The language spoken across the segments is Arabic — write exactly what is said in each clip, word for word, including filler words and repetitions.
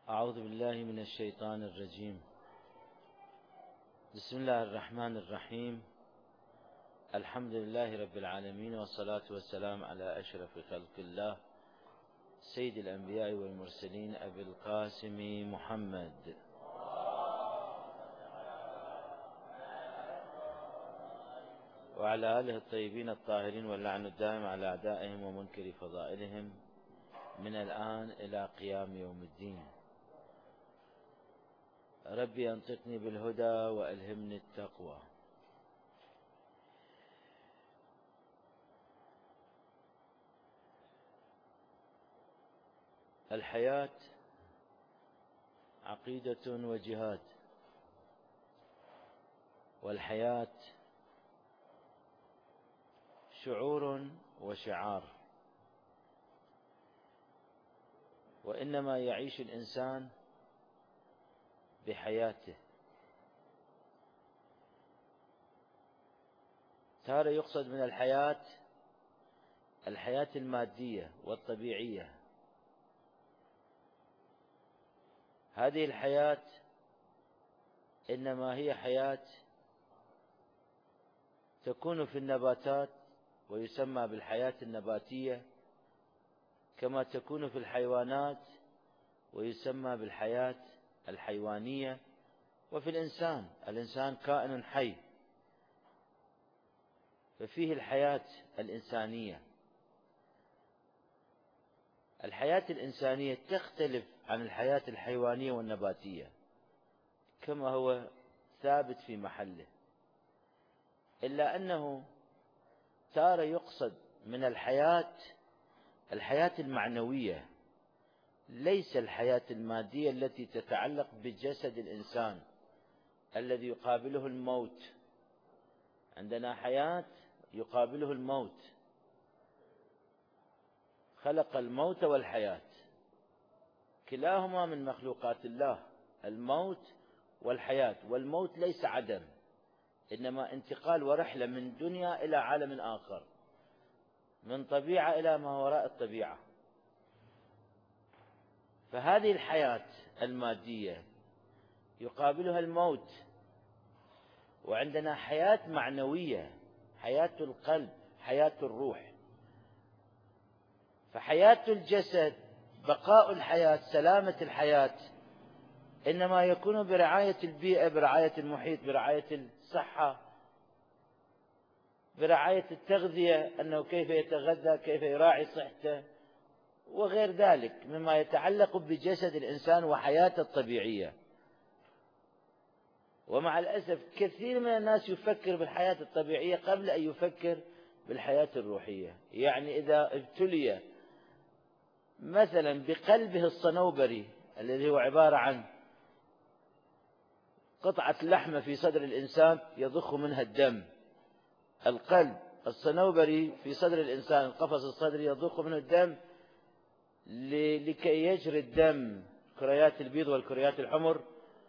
أعوذ بالله من الشيطان الرجيم. بسم الله الرحمن الرحيم. الحمد لله رب العالمين، والصلاة والسلام على أشرف خلق الله سيد الأنبياء والمرسلين أبي القاسم محمد وعلى آله الطيبين الطاهرين، واللعن الدائم على أعدائهم ومنكر فضائلهم من الآن إلى قيام يوم الدين. ربي أنطقني بالهدى وألهمني التقوى. الحياة عقيدة وجهاد، والحياة شعور وشعار، وإنما يعيش الإنسان بحياته. تارة يقصد من الحياة الحياة المادية والطبيعية. هذه الحياة إنما هي حياة تكون في النباتات ويسمى بالحياة النباتية، كما تكون في الحيوانات ويسمى بالحياة الحيوانية، وفي الإنسان. الإنسان كائن حي، ففيه الحياة الإنسانية. الحياة الإنسانية تختلف عن الحياة الحيوانية والنباتية كما هو ثابت في محله، إلا أنه تارة يقصد من الحياة الحياة المعنوية، ليس الحياة المادية التي تتعلق بجسد الإنسان الذي يقابله الموت. عندنا حياة يقابله الموت، خلق الموت والحياة، كلاهما من مخلوقات الله، الموت والحياة. والموت ليس عدم، إنما انتقال ورحلة من دنيا إلى عالم آخر، من طبيعة إلى ما وراء الطبيعة. فهذه الحياة المادية يقابلها الموت، وعندنا حياة معنوية، حياة القلب، حياة الروح. فحياة الجسد، بقاء الحياة، سلامة الحياة، إنما يكون برعاية البيئة، برعاية المحيط، برعاية الصحة، برعاية التغذية، أنه كيف يتغذى، كيف يراعي صحته، وغير ذلك مما يتعلق بجسد الإنسان وحياته الطبيعية. ومع الأسف كثير من الناس يفكر بالحياة الطبيعية قبل أن يفكر بالحياة الروحية. يعني إذا ابتلي مثلا بقلبه الصنوبري الذي هو عبارة عن قطعة لحمة في صدر الإنسان يضخ منها الدم، القلب الصنوبري في صدر الإنسان، القفص الصدري يضخ منه الدم لكي يجري الدم، كريات البيض والكريات الحمر.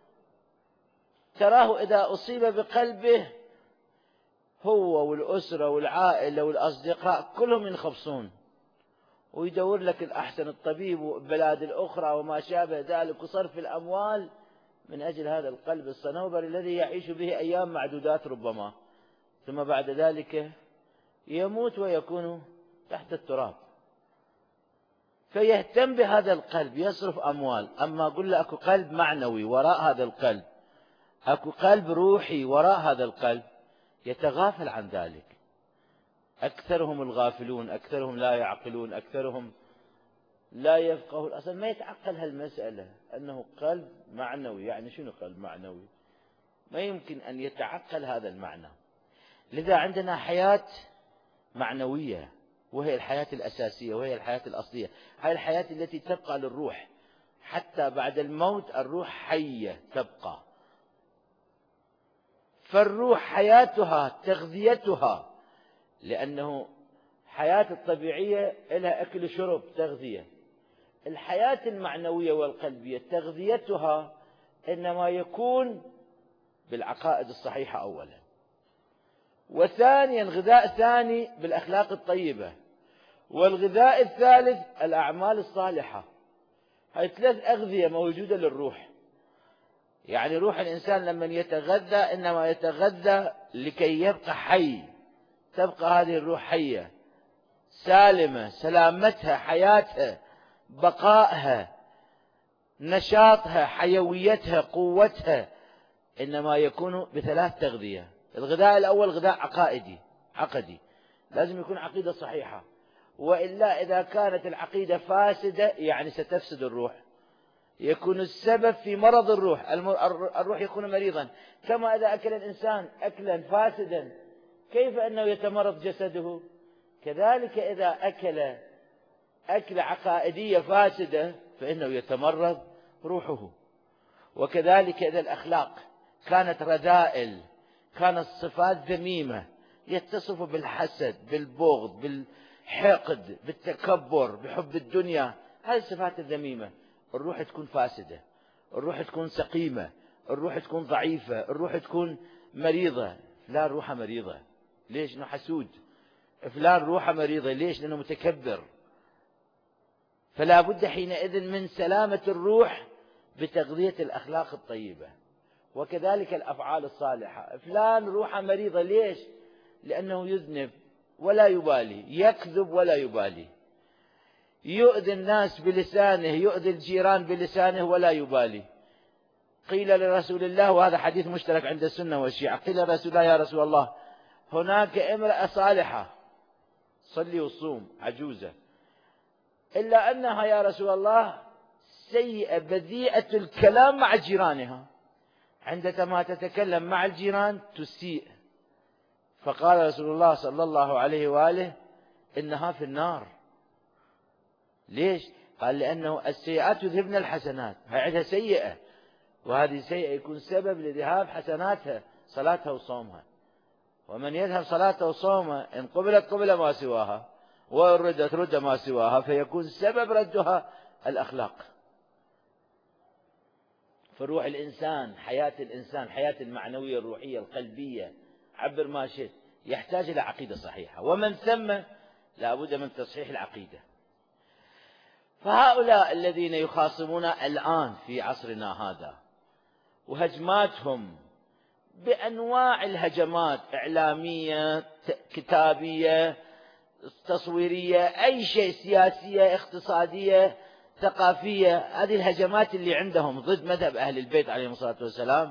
تراه إذا أصيب بقلبه هو والأسرة والعائلة والأصدقاء كلهم ينخبصون، ويدور لك الأحسن الطبيب والبلاد الأخرى وما شابه ذلك، وصرف الأموال من أجل هذا القلب الصنوبري الذي يعيش به أيام معدودات ربما، ثم بعد ذلك يموت ويكون تحت التراب. فيهتم بهذا القلب، يصرف أموال. أما أقول له أكو قلب معنوي وراء هذا القلب، أكو قلب روحي وراء هذا القلب، يتغافل عن ذلك. أكثرهم الغافلون، أكثرهم لا يعقلون، أكثرهم لا يفقه، أصلا ما يتعقل هالمسألة أنه قلب معنوي. يعني شنو قلب معنوي؟ ما يمكن أن يتعقل هذا المعنى. لذا عندنا حياة معنوية، وهي الحياة الأساسية، وهي الحياة الأصلية. هاي الحياة التي تبقى للروح حتى بعد الموت، الروح حية تبقى. فالروح حياتها تغذيتها، لأنه حياة الطبيعية لها أكل شرب تغذية. الحياة المعنوية والقلبية تغذيتها إنما يكون بالعقائد الصحيحة أولا، وثانيا غذاء ثاني بالأخلاق الطيبة، والغذاء الثالث الأعمال الصالحة. هاي ثلاث أغذية موجودة للروح. يعني روح الإنسان لما يتغذى إنما يتغذى لكي يبقى حي، تبقى هذه الروح حية سالمة، سلامتها، حياتها، بقائها، نشاطها، حيويتها، قوتها، إنما يكون بثلاث تغذية. الغذاء الأول غذاء عقائدي عقدي، لازم يكون عقيدة صحيحة، وإلا إذا كانت العقيدة فاسدة يعني ستفسد الروح، يكون السبب في مرض الروح. الروح يكون مريضا، كما إذا أكل الإنسان أكلا فاسدا كيف أنه يتمرض جسده، كذلك إذا أكل أكل عقائدية فاسدة فإنه يتمرض روحه. وكذلك إذا الأخلاق كانت رذائل، كانت صفات ذميمة، يتصف بالحسد، بالبغض، بالحقد، بالتكبر، بحب الدنيا، هذه الصفات الذميمة، الروح تكون فاسدة، الروح تكون سقيمة، الروح تكون ضعيفة، الروح تكون مريضة. فلان روحه مريضة، ليش؟ لأنه حسود. فلان روحه مريضة، ليش؟ لأنه متكبر. فلا بد حينئذ من سلامة الروح بتغذية الأخلاق الطيبة، وكذلك الأفعال الصالحة. فلان روحه مريضة، ليش؟ لأنه يذنب ولا يبالي، يكذب ولا يبالي، يؤذي الناس بلسانه، يؤذي الجيران بلسانه ولا يبالي. قيل لرسول الله، وهذا حديث مشترك عند السنة والشيعة، قيل لرسول الله يا رسول الله هناك امرأة صالحة صلي وصوم عجوزة، إلا أنها يا رسول الله سيئة بذيئة الكلام مع جيرانها، عندما تتكلم مع الجيران تسيء. فقال رسول الله صلى الله عليه وآله إنها في النار. ليش؟ قال لأنه السيئات يذهبن الحسنات، هي عندها سيئة، وهذه سيئة يكون سبب لذهاب حسناتها، صلاتها وصومها. ومن يذهب صلاته وصومه إن قبلت قبل ما سواها، وإن ردت رد ما سواها، فيكون سبب ردها الأخلاق. فروح الإنسان، حياة الإنسان، حياة المعنوية الروحية القلبية، عبر ما شئت، يحتاج إلى عقيدة صحيحة، ومن ثم لا بد من تصحيح العقيدة. فهؤلاء الذين يخاصمون الآن في عصرنا هذا، وهجماتهم بأنواع الهجمات، إعلامية، كتابية، تصويرية، أي شيء، سياسية، اقتصادية، ثقافية، هذه الهجمات اللي عندهم ضد مذهب أهل البيت عليهم الصلاة والسلام،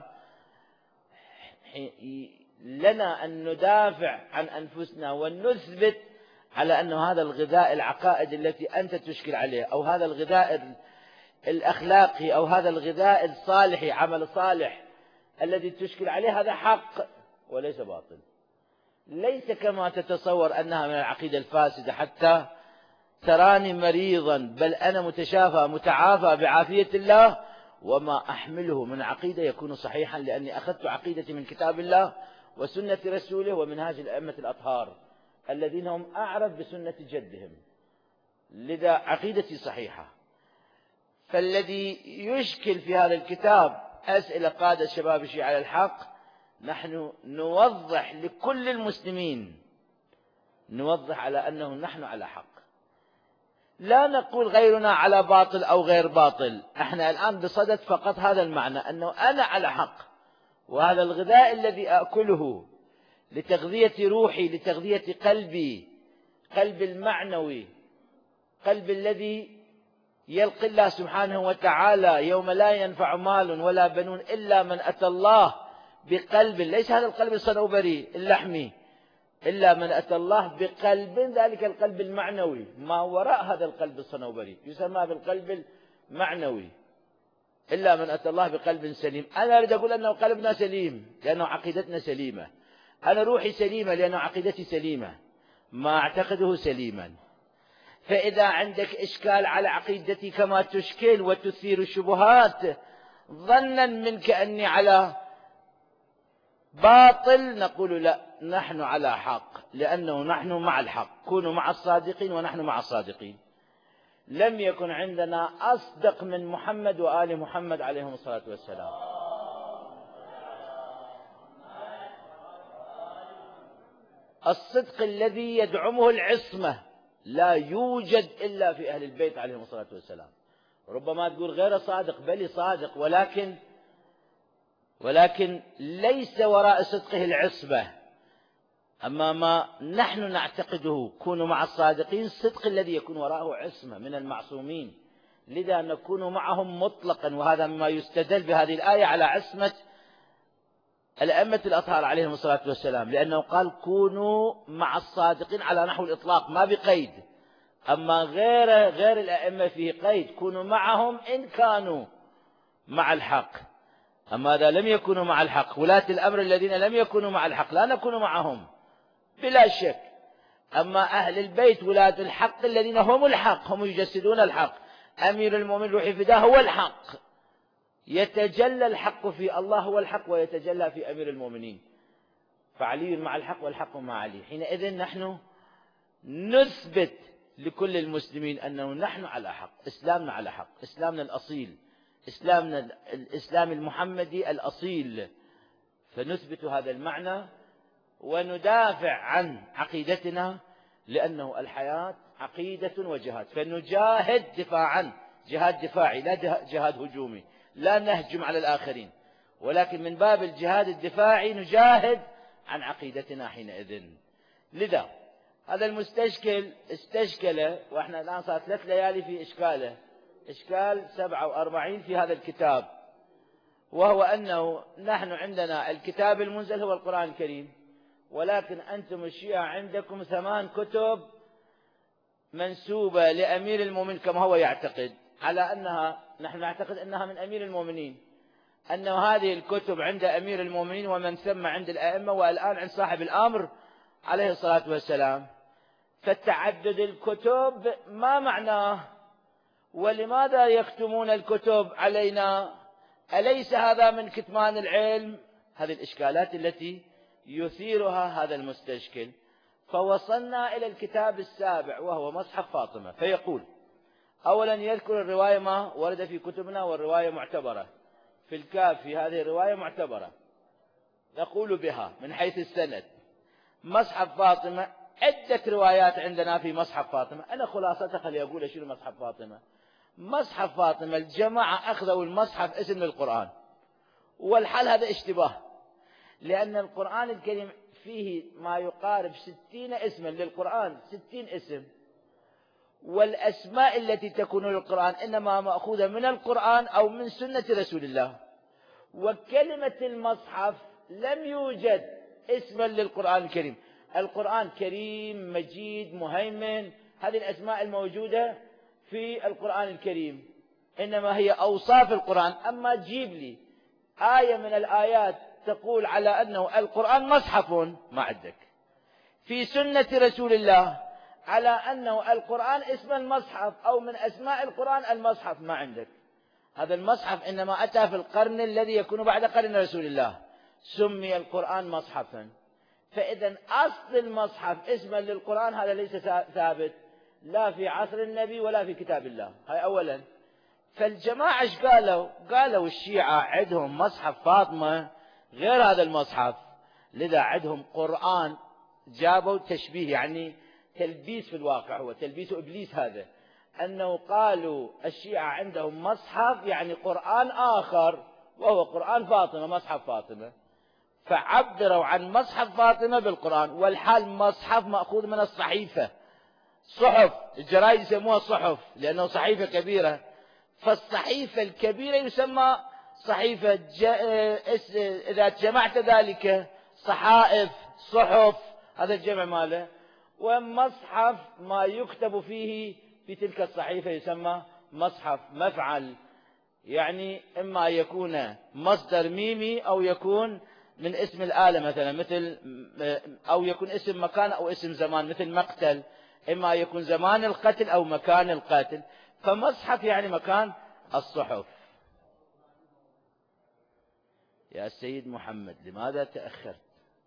لنا أن ندافع عن أنفسنا ونثبت على أن هذا الغذاء العقائد التي أنت تشكل عليه، أو هذا الغذاء الأخلاقي، أو هذا الغذاء الصالحي، عمل صالح الذي تشكل عليه، هذا حق وليس باطل، ليس كما تتصور أنها من العقيدة الفاسدة حتى تراني مريضا، بل أنا متشافى متعافى بعافية الله، وما أحمله من عقيدة يكون صحيحا، لأني أخذت عقيدتي من كتاب الله وسنة رسوله ومنهاج الأئمة الأطهار الذين هم أعرف بسنة جدهم، لذا عقيدتي صحيحة. فالذي يشكل في هذا الكتاب أسئلة قادة شباب الشيعة على الحق، نحن نوضح لكل المسلمين، نوضح على أنه نحن على حق، لا نقول غيرنا على باطل أو غير باطل، احنا الآن بصدد فقط هذا المعنى، أنه أنا على حق، وهذا الغذاء الذي أكله لتغذية روحي، لتغذية قلبي، قلب المعنوي، قلب الذي يلقي الله سبحانه وتعالى يوم لا ينفع مال ولا بنون إلا من أتى الله بقلب، ليس هذا القلب الصنوبري اللحمي، إلا من أتى الله بقلب، ذلك القلب المعنوي، ما وراء هذا القلب الصنوبري يسمى بالقلب المعنوي، إلا من أتى الله بقلب سليم. أنا أريد أقول أنه قلبنا سليم لأنه عقيدتنا سليمة، أنا روحي سليمة لأنه عقيدتي سليمة، ما أعتقده سليما. فإذا عندك إشكال على عقيدتي كما تشكل وتثير الشبهات ظنا منك أني على باطل، نقول لا، نحن على حق، لأنه نحن مع الحق، كونوا مع الصادقين ونحن مع الصادقين. لم يكن عندنا أصدق من محمد وآل محمد عليهم الصلاة والسلام. الصدق الذي يدعمه العصمة لا يوجد إلا في أهل البيت عليهم الصلاة والسلام، ربما تقول غير صادق، بل صادق، ولكن ولكن ليس وراء صدقه العصبة. أما ما نحن نعتقده كونوا مع الصادقين، الصدق الذي يكون وراءه عصمة من المعصومين، لذا نكون معهم مطلقا. وهذا مما يستدل بهذه الآية على عصمة الأئمة الأطهار عليهم الصلاة والسلام، لأنه قال كونوا مع الصادقين على نحو الإطلاق ما بقيد. أما غير غير الأئمة فيه قيد، كونوا معهم إن كانوا مع الحق. أما إذا لم يكونوا مع الحق، ولاة الأمر الذين لم يكونوا مع الحق لا نكون معهم بلا شك. أما أهل البيت ولاة الحق الذين هم الحق، هم يجسدون الحق. أمير المؤمنين روحي فداه هو الحق، يتجلى الحق في الله هو الحق، ويتجلى في أمير المؤمنين، فعلي مع الحق والحق مع علي. حينئذ نحن نثبت لكل المسلمين أنه نحن على حق، إسلامنا على حق، إسلامنا الأصيل، إسلامنا الإسلام المحمدي الأصيل. فنثبت هذا المعنى وندافع عن عقيدتنا، لأنه الحياة عقيدة وجهاد، فنجاهد دفاعا، جهاد دفاعي لا جهاد هجومي، لا نهجم على الآخرين، ولكن من باب الجهاد الدفاعي نجاهد عن عقيدتنا حينئذ. لذا هذا المستشكل استشكله، وإحنا الآن صار ثلاث ليالي في إشكاله، إشكال سبعة وأربعين في هذا الكتاب، وهو أنه نحن عندنا الكتاب المنزل هو القرآن الكريم، ولكن أنتم الشيعة عندكم ثمان كتب منسوبة لأمير المؤمنين كما هو يعتقد، على أنها نحن نعتقد أنها من أمير المؤمنين، أنه هذه الكتب عند أمير المؤمنين ومن ثم عند الأئمة، والآن عند صاحب الأمر عليه الصلاة والسلام. فتعدد الكتب ما معناه؟ ولماذا يختمون الكتب علينا؟ أليس هذا من كتمان العلم؟ هذه الإشكالات التي يثيرها هذا المستشكل. فوصلنا إلى الكتاب السابع وهو مصحف فاطمة، فيقول أولا يذكر الرواية ما ورد في كتبنا، والرواية معتبرة في الكافي، هذه الرواية معتبرة نقول بها من حيث السند. مصحف فاطمة عدة روايات عندنا في مصحف فاطمة. أنا خلاصتها خلي أقول شنو مصحف فاطمة. مصحف فاطمة الجماعة أخذوا المصحف اسم للقرآن، والحال هذا اشتباه، لأن القرآن الكريم فيه ما يقارب ستين اسما للقرآن، ستين اسم، والأسماء التي تكون للقرآن إنما مأخوذة من القرآن أو من سنة رسول الله. وكلمة المصحف لم يوجد اسما للقرآن الكريم. القرآن كريم، مجيد، مهيمن، هذه الأسماء الموجودة في القرآن الكريم، إنما هي أوصاف القرآن. أما تجيب لي آية من الآيات تقول على أنه القرآن مصحف، ما عندك. في سنة رسول الله على أنه القرآن اسم المصحف أو من أسماء القرآن المصحف، ما عندك. هذا المصحف إنما أتى في القرن الذي يكون بعد قرن رسول الله، سمي القرآن مصحفا. فإذا أصل المصحف اسما للقرآن هذا ليس ثابت لا في عصر النبي ولا في كتاب الله. هاي أولا. فالجماعة ايش قالوا؟ قالوا الشيعة عندهم مصحف فاطمة غير هذا المصحف، لذا عندهم قرآن جابوا تشبيه، يعني تلبيس في الواقع، هو تلبيس إبليس هذا، أنه قالوا الشيعة عندهم مصحف يعني قرآن آخر وهو قرآن فاطمة، مصحف فاطمة، فعبروا عن مصحف فاطمة بالقرآن، والحال مصحف مأخوذ من الصحيفة، صحف، الجرائد يسموها صحف لأنه صحيفة كبيرة، فالصحيفة الكبيرة يسمى صحيفة ج... إذا جمعت ذلك صحائف، صحف، هذا الجمع ماله. ومصحف ما يكتب فيه في تلك الصحيفة يسمى مصحف، مفعل، يعني إما يكون مصدر ميمي أو يكون من اسم الآلة مثلا، مثل أو يكون اسم مكان أو اسم زمان، مثل مقتل، إما يكون زمان القتل أو مكان القتل. فمصحف يعني مكان الصحف. يا سيد محمد لماذا تأخرت؟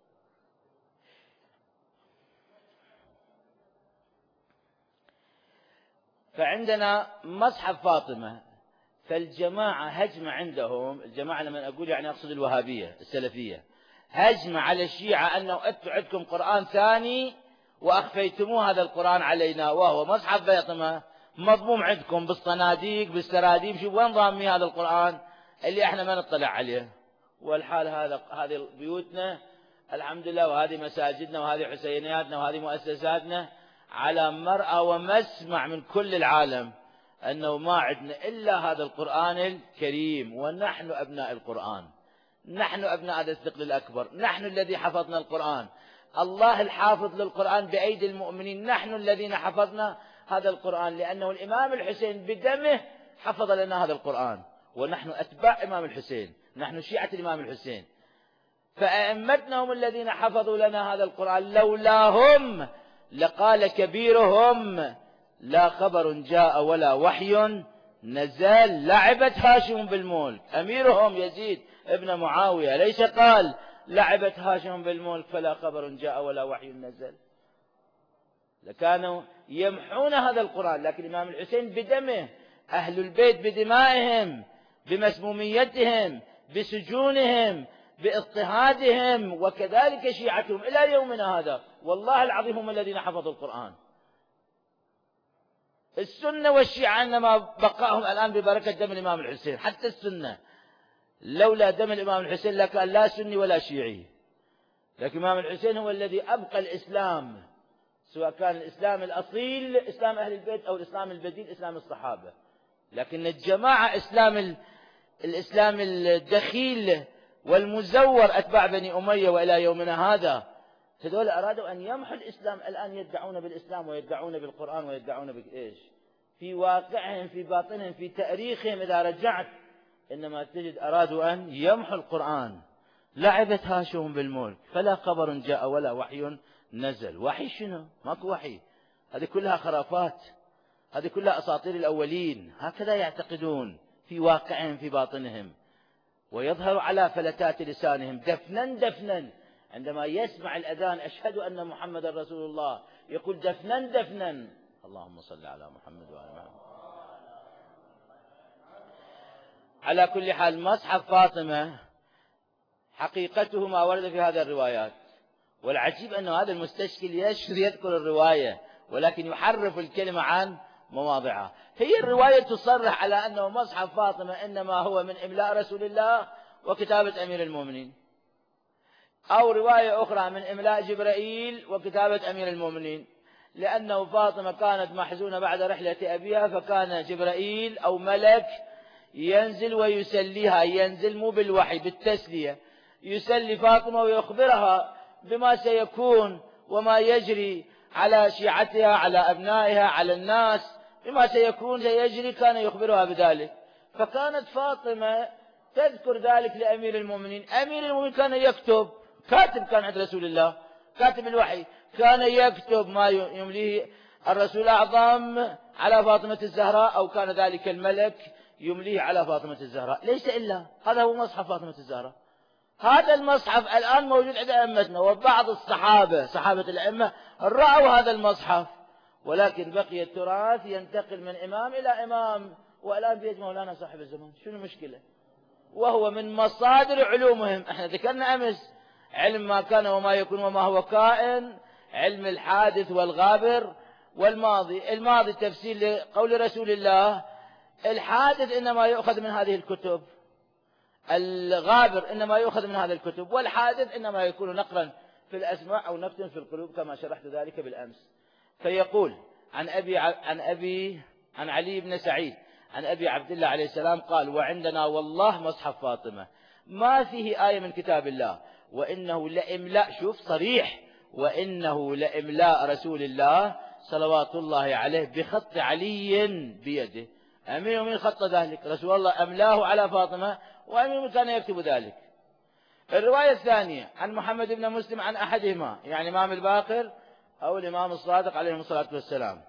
فعندنا مصحف فاطمة، فالجماعة هجمة عندهم، الجماعة لما أقول يعني أقصد الوهابية السلفية، هجمة على الشيعة أنه أنتم عندكم قرآن ثاني وأخفيتموه هذا القرآن علينا وهو مصحف فاطمة، مضموم عندكم بالصناديق بالسراديب، شوف وين ضامي هذا القرآن اللي احنا ما نطلع عليه. والحال هذا هذه بيوتنا الحمد لله، وهذه مساجدنا، وهذه حسينياتنا، وهذه مؤسساتنا على مرأى ومسمع من كل العالم أنه ما عندنا إلا هذا القرآن الكريم، ونحن أبناء القرآن، نحن أبناء هذا الثقل الأكبر، نحن الذي حفظنا القرآن، الله الحافظ للقرآن بأيدي المؤمنين، نحن الذين حفظنا هذا القرآن، لأنه الإمام الحسين بدمه حفظ لنا هذا القرآن، ونحن أتباع إمام الحسين، نحن شيعة الإمام الحسين، فأئمتنا هم الذين حفظوا لنا هذا القرآن، لولاهم لقال كبيرهم لا خبر جاء ولا وحي نزل، لعبت هاشم بالملك، أميرهم يزيد ابن معاوية ليس قال لعبت هاشم بالملك فلا خبر جاء ولا وحي نزل، لكانوا يمحون هذا القرآن، لكن الإمام الحسين بدمه، أهل البيت بدمائهم، بمسموميتهم، بسجونهم، باضطهادهم، وكذلك شيعتهم إلى يومنا هذا، والله العظيم هم الذين حفظوا القرآن. السنة والشيعة إنما بقائهم الآن ببركة دم الإمام الحسين، حتى السنة لولا دم الإمام الحسين لكان لا سني ولا شيعي، لكن الإمام الحسين هو الذي أبقى الإسلام، سواء كان الإسلام الأصيل إسلام أهل البيت أو الإسلام البديل إسلام الصحابة، لكن الجماعة إسلام الإسلام الدخيل والمزور أتباع بني أمية وإلى يومنا هذا، هذول أرادوا أن يمحوا الإسلام، الآن يدعون بالإسلام ويدعون بالقرآن ويدعون بإيش؟ في واقعهم في باطنهم في تاريخهم إذا رجعت إنما تجد أرادوا أن يمحوا القرآن. لعبت هاشم بالملك فلا خبر جاء ولا وحي نزل. وحي شنو؟ ماكو وحي، هذه كلها خرافات، هذه كلها أساطير الأولين، هكذا يعتقدون في واقعهم في باطنهم، ويظهر على فلتات لسانهم دفنا دفنا عندما يسمع الأذان أشهد أن محمد رسول الله يقول دفنا دفنا اللهم صل على محمد وعلى محمد. على كل حال مصحف فاطمة حقيقته ما ورد في هذه الروايات، والعجيب أن هذا المستشكل يذكر الرواية ولكن يحرف الكلمة عن مواضعها. هي الرواية تصرح على أنه مصحف فاطمة إنما هو من إملاء رسول الله وكتابة أمير المؤمنين، أو رواية أخرى من إملاء جبرائيل وكتابة أمير المؤمنين، لأنه فاطمة كانت محزونة بعد رحلة أبيها، فكان جبرائيل أو ملك ينزل ويسليها، ينزل مو بالوحي بالتسلية، يسلي فاطمة ويخبرها بما سيكون وما يجري على شيعتها على أبنائها على الناس، بما سيكون سيجري كان يخبرها بذلك. فكانت فاطمة تذكر ذلك لأمير المؤمنين، أمير المؤمنين كان يكتب، كاتب كان عند رسول الله، كاتب الوحي، كان يكتب ما يمليه الرسول الأعظم على فاطمة الزهراء، أو كان ذلك الملك يمليه على فاطمة الزهراء، ليس إلا هذا هو مصحف فاطمة الزهراء. هذا المصحف الآن موجود عند أئمتنا، وبعض الصحابة صحابة الأئمة رأوا هذا المصحف، ولكن بقي التراث ينتقل من إمام إلى إمام، والآن بيد مولانا صاحب الزمان، شنو المشكلة؟ وهو من مصادر علومهم. احنا ذكرنا أمس علم ما كان وما يكون وما هو كائن، علم الحادث والغابر والماضي. الماضي تفسير لقول رسول الله، الحادث إنما يؤخذ من هذه الكتب، الغابر إنما يؤخذ من هذه الكتب، والحادث إنما يكون نقرا في الأسماع أو نقد في القلوب كما شرحت ذلك بالأمس. فيقول عن أبي عن أبي عن علي بن سعيد عن أبي عبد الله عليه السلام قال: وعندنا والله مصحف فاطمة ما فيه آية من كتاب الله، وإنه لإملاء، شوف صريح، وإنه لإملاء رسول الله صلوات الله عليه بخط علي بيده. أمير من خط ذلك، رسول الله أملاه على فاطمة، وأمير كان يكتب ذلك. الرواية الثانية عن محمد بن مسلم عن أحدهما، يعني الإمام الباقر أو الإمام الصادق عليهم الصلاة والسلام: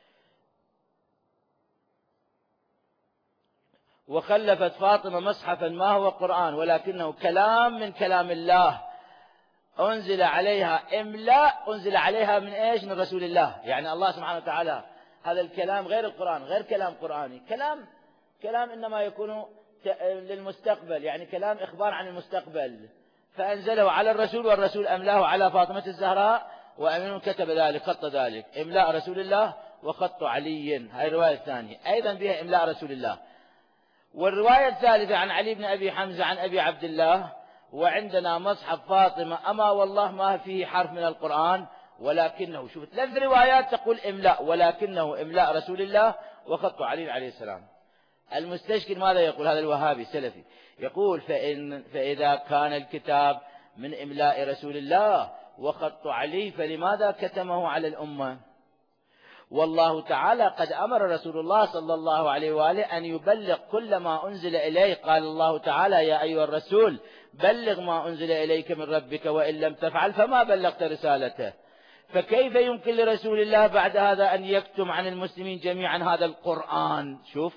وخلفت فاطمة مصحفا ما هو قرآن ولكنه كلام من كلام الله، أنزل عليها إملاء، أنزل عليها من إيش؟ من رسول الله، يعني الله سبحانه وتعالى. هذا الكلام غير القرآن، غير كلام قرآني، كلام كلام إنما يكون للمستقبل، يعني كلام إخبار عن المستقبل، فأنزله على الرسول، والرسول أملاه على فاطمة الزهراء، وأمين كتب ذلك، خط ذلك إملاء رسول الله وخط علي. هاي الرواية الثانية أيضا بها إملاء رسول الله. والرواية الثالثة عن علي بن أبي حمزة عن أبي عبد الله: وعندنا مصحف فاطمة أما والله ما فيه حرف من القرآن ولكنه، شوف ثلاث روايات تقول إملاء، ولكنه إملاء رسول الله وخط علي عليه السلام. المستشكل ماذا يقول هذا الوهابي السلفي؟ يقول فإن فإذا كان الكتاب من إملاء رسول الله وخط علي فلماذا كتمه على الأمة؟ والله تعالى قد أمر رسول الله صلى الله عليه وآله أن يبلغ كل ما أنزل إليه. قال الله تعالى: يا أيها الرسول بلغ ما أنزل إليك من ربك وإن لم تفعل فما بلغت رسالته. فكيف يمكن لرسول الله بعد هذا أن يكتم عن المسلمين جميعا هذا القرآن؟ شوف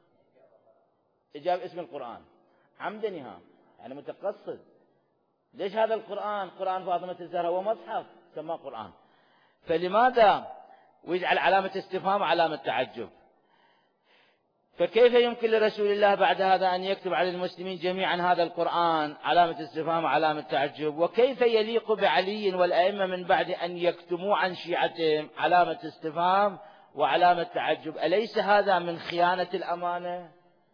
جاب اسم القرآن عمدا نهام، يعني متقصد. ليش هذا القرآن قرآن فاطمة الزهراء هو مصحف سماه قرآن؟ فلماذا ويجعل علامة استفهام علامة تعجب؟ فكيف يمكن لرسول الله بعد هذا أن يكتب على المسلمين جميعا هذا القرآن؟ علامة استفهام علامة تعجب. وكيف يليق بعلي والأئمة من بعد أن يكتموا عن شيعتهم؟ علامة استفهام وعلامة تعجب. أليس هذا من خيانة الأمانة؟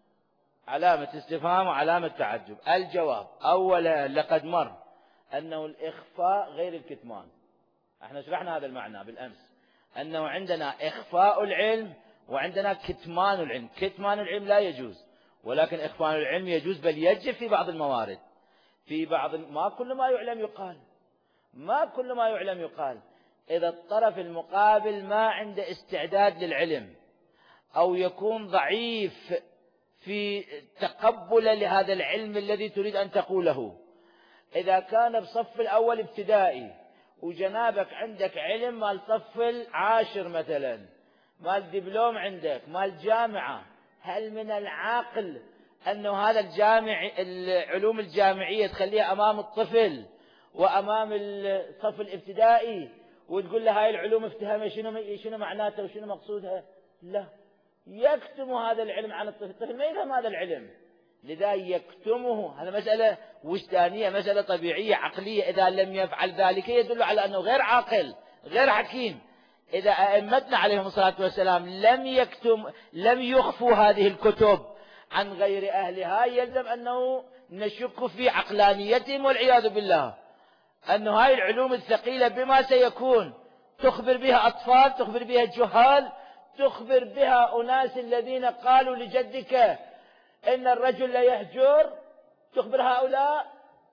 علامة استفهام وعلامة تعجب. الجواب: أولا لقد مر أنه الإخفاء غير الكتمان. احنا شرحنا هذا المعنى بالأمس، أنه عندنا إخفاء العلم وعندنا كتمان العلم. كتمان العلم لا يجوز، ولكن إخفاء العلم يجوز، بل يجب في بعض الموارد. في بعض ما كل ما يعلم يقال، ما كل ما يعلم يقال. إذا الطرف المقابل ما عنده استعداد للعلم أو يكون ضعيف في تقبل لهذا العلم الذي تريد أن تقوله، إذا كان بصف الأول ابتدائي وجنابك عندك علم مال صف العاشر مثلا، مال دبلوم عندك، مال جامعة، هل من العاقل أنه هذا الجامع العلوم الجامعية تخليها أمام الطفل وأمام الصف الابتدائي وتقول له هاي العلوم افتهمها شنو شنو معناتها وشنو مقصودها؟ لا، يكتم هذا العلم عن الطفل. الطفل ما يفهم هذا العلم، لذا يكتمه. هذا مسألة وجدانية، مسألة طبيعية عقلية. إذا لم يفعل ذلك يدل على أنه غير عاقل غير حكيم. إذا أئمتنا عليهم الصلاة والسلام لم يكتم لم يخفوا هذه الكتب عن غير أهلها، يلزم أنه نشك في عقلانيتهم والعياذ بالله، أنه هاي العلوم الثقيلة بما سيكون تخبر بها أطفال، تخبر بها جهال، تخبر بها أناس الذين قالوا لجدك إن الرجل لا يهجر، تخبر هؤلاء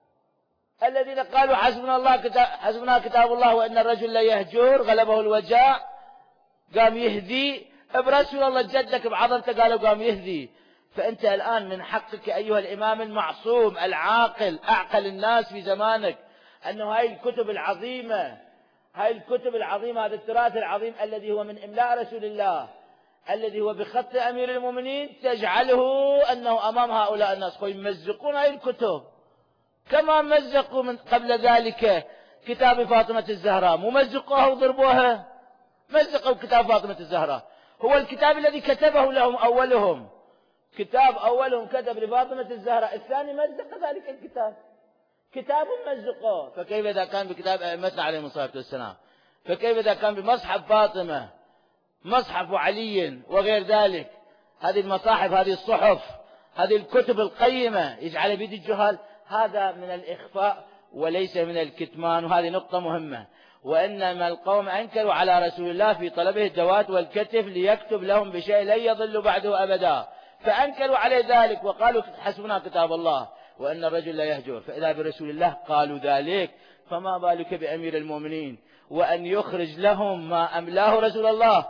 الذين قالوا حسبنا الله كتاب حسبنا كتاب الله وإن الرجل لا يهجر، غلبه الوجاع قام يهدي برسول الله جدك بعظمته قالوا قام يهدي. فأنت الآن من حقك أيها الإمام المعصوم العاقل أعقل الناس في زمانك أنه هاي الكتب العظيمة هاي الكتب العظيمة هذا التراث العظيم الذي هو من إملاء رسول الله الذي هو بخط أمير المؤمنين تجعله أنه أمام هؤلاء الناس يمزقون هاي الكتب كما مزقوا من قبل ذلك كتاب فاطمة الزهراء. ممزقوها وضربوها، مزقوا كتاب فاطمة الزهراء، هو الكتاب الذي كتبه لهم أولهم، كتاب أولهم كتب لفاطمة الزهراء، الثاني مزق ذلك الكتاب، كتاب مزقوه. فكيف إذا كان بكتاب أئمتنا عليهم الصلاة والسلام؟ فكيف إذا كان بمصحف فاطمة، مصحف علي وغير ذلك، هذه المصاحف، هذه الصحف، هذه الكتب القيمة يجعل بيد الجهال؟ هذا من الإخفاء وليس من الكتمان، وهذه نقطة مهمة. وإنما القوم أنكروا على رسول الله في طلبه الدوات والكتف ليكتب لهم بشيء لن يضل بعده أبدا، فأنكروا عليه ذلك وقالوا حسبنا كتاب الله وإن الرجل لا يهجر. فإذا برسول الله قالوا ذلك فما بالك بأمير المؤمنين، وأن يخرج لهم ما أملاه رسول الله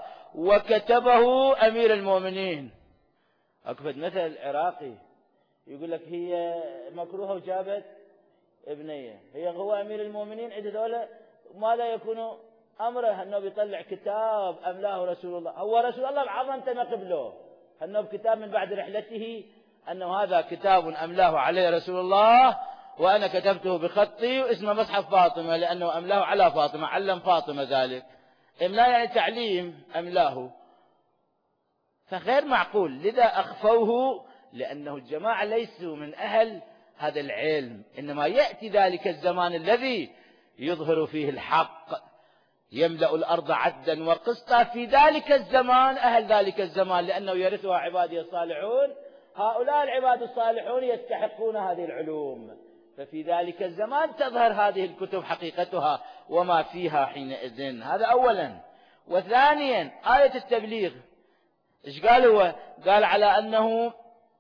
وكتبه أمير المؤمنين. أكفد مثل عراقي يقول لك هي مكروهة وجابت ابنية، هي هو أمير المؤمنين عند دولة ماذا يكون أمره أنه بيطلع كتاب أملاه رسول الله؟ هو رسول الله بعظمته ما قبله أنه بكتاب من بعد رحلته أنه هذا كتاب أملاه عليه رسول الله وأنا كتبته بخطي واسمه مصحف فاطمة لأنه أملاه على فاطمة، علم فاطمة ذلك. إملاء يعني تعليم، أملاه، فغير معقول. لذا أخفوه لأنه الجماعة ليسوا من أهل هذا العلم، إنما يأتي ذلك الزمان الذي يظهر فيه الحق، يملأ الأرض عدلا وقسطا في ذلك الزمان، أهل ذلك الزمان لأنه يرثها عبادي الصالحون، هؤلاء العباد الصالحون يستحقون هذه العلوم. ففي ذلك الزمان تظهر هذه الكتب حقيقتها وما فيها حينئذ. هذا أولا. وثانيا آية التبليغ إيش قال هو؟ قال على أنه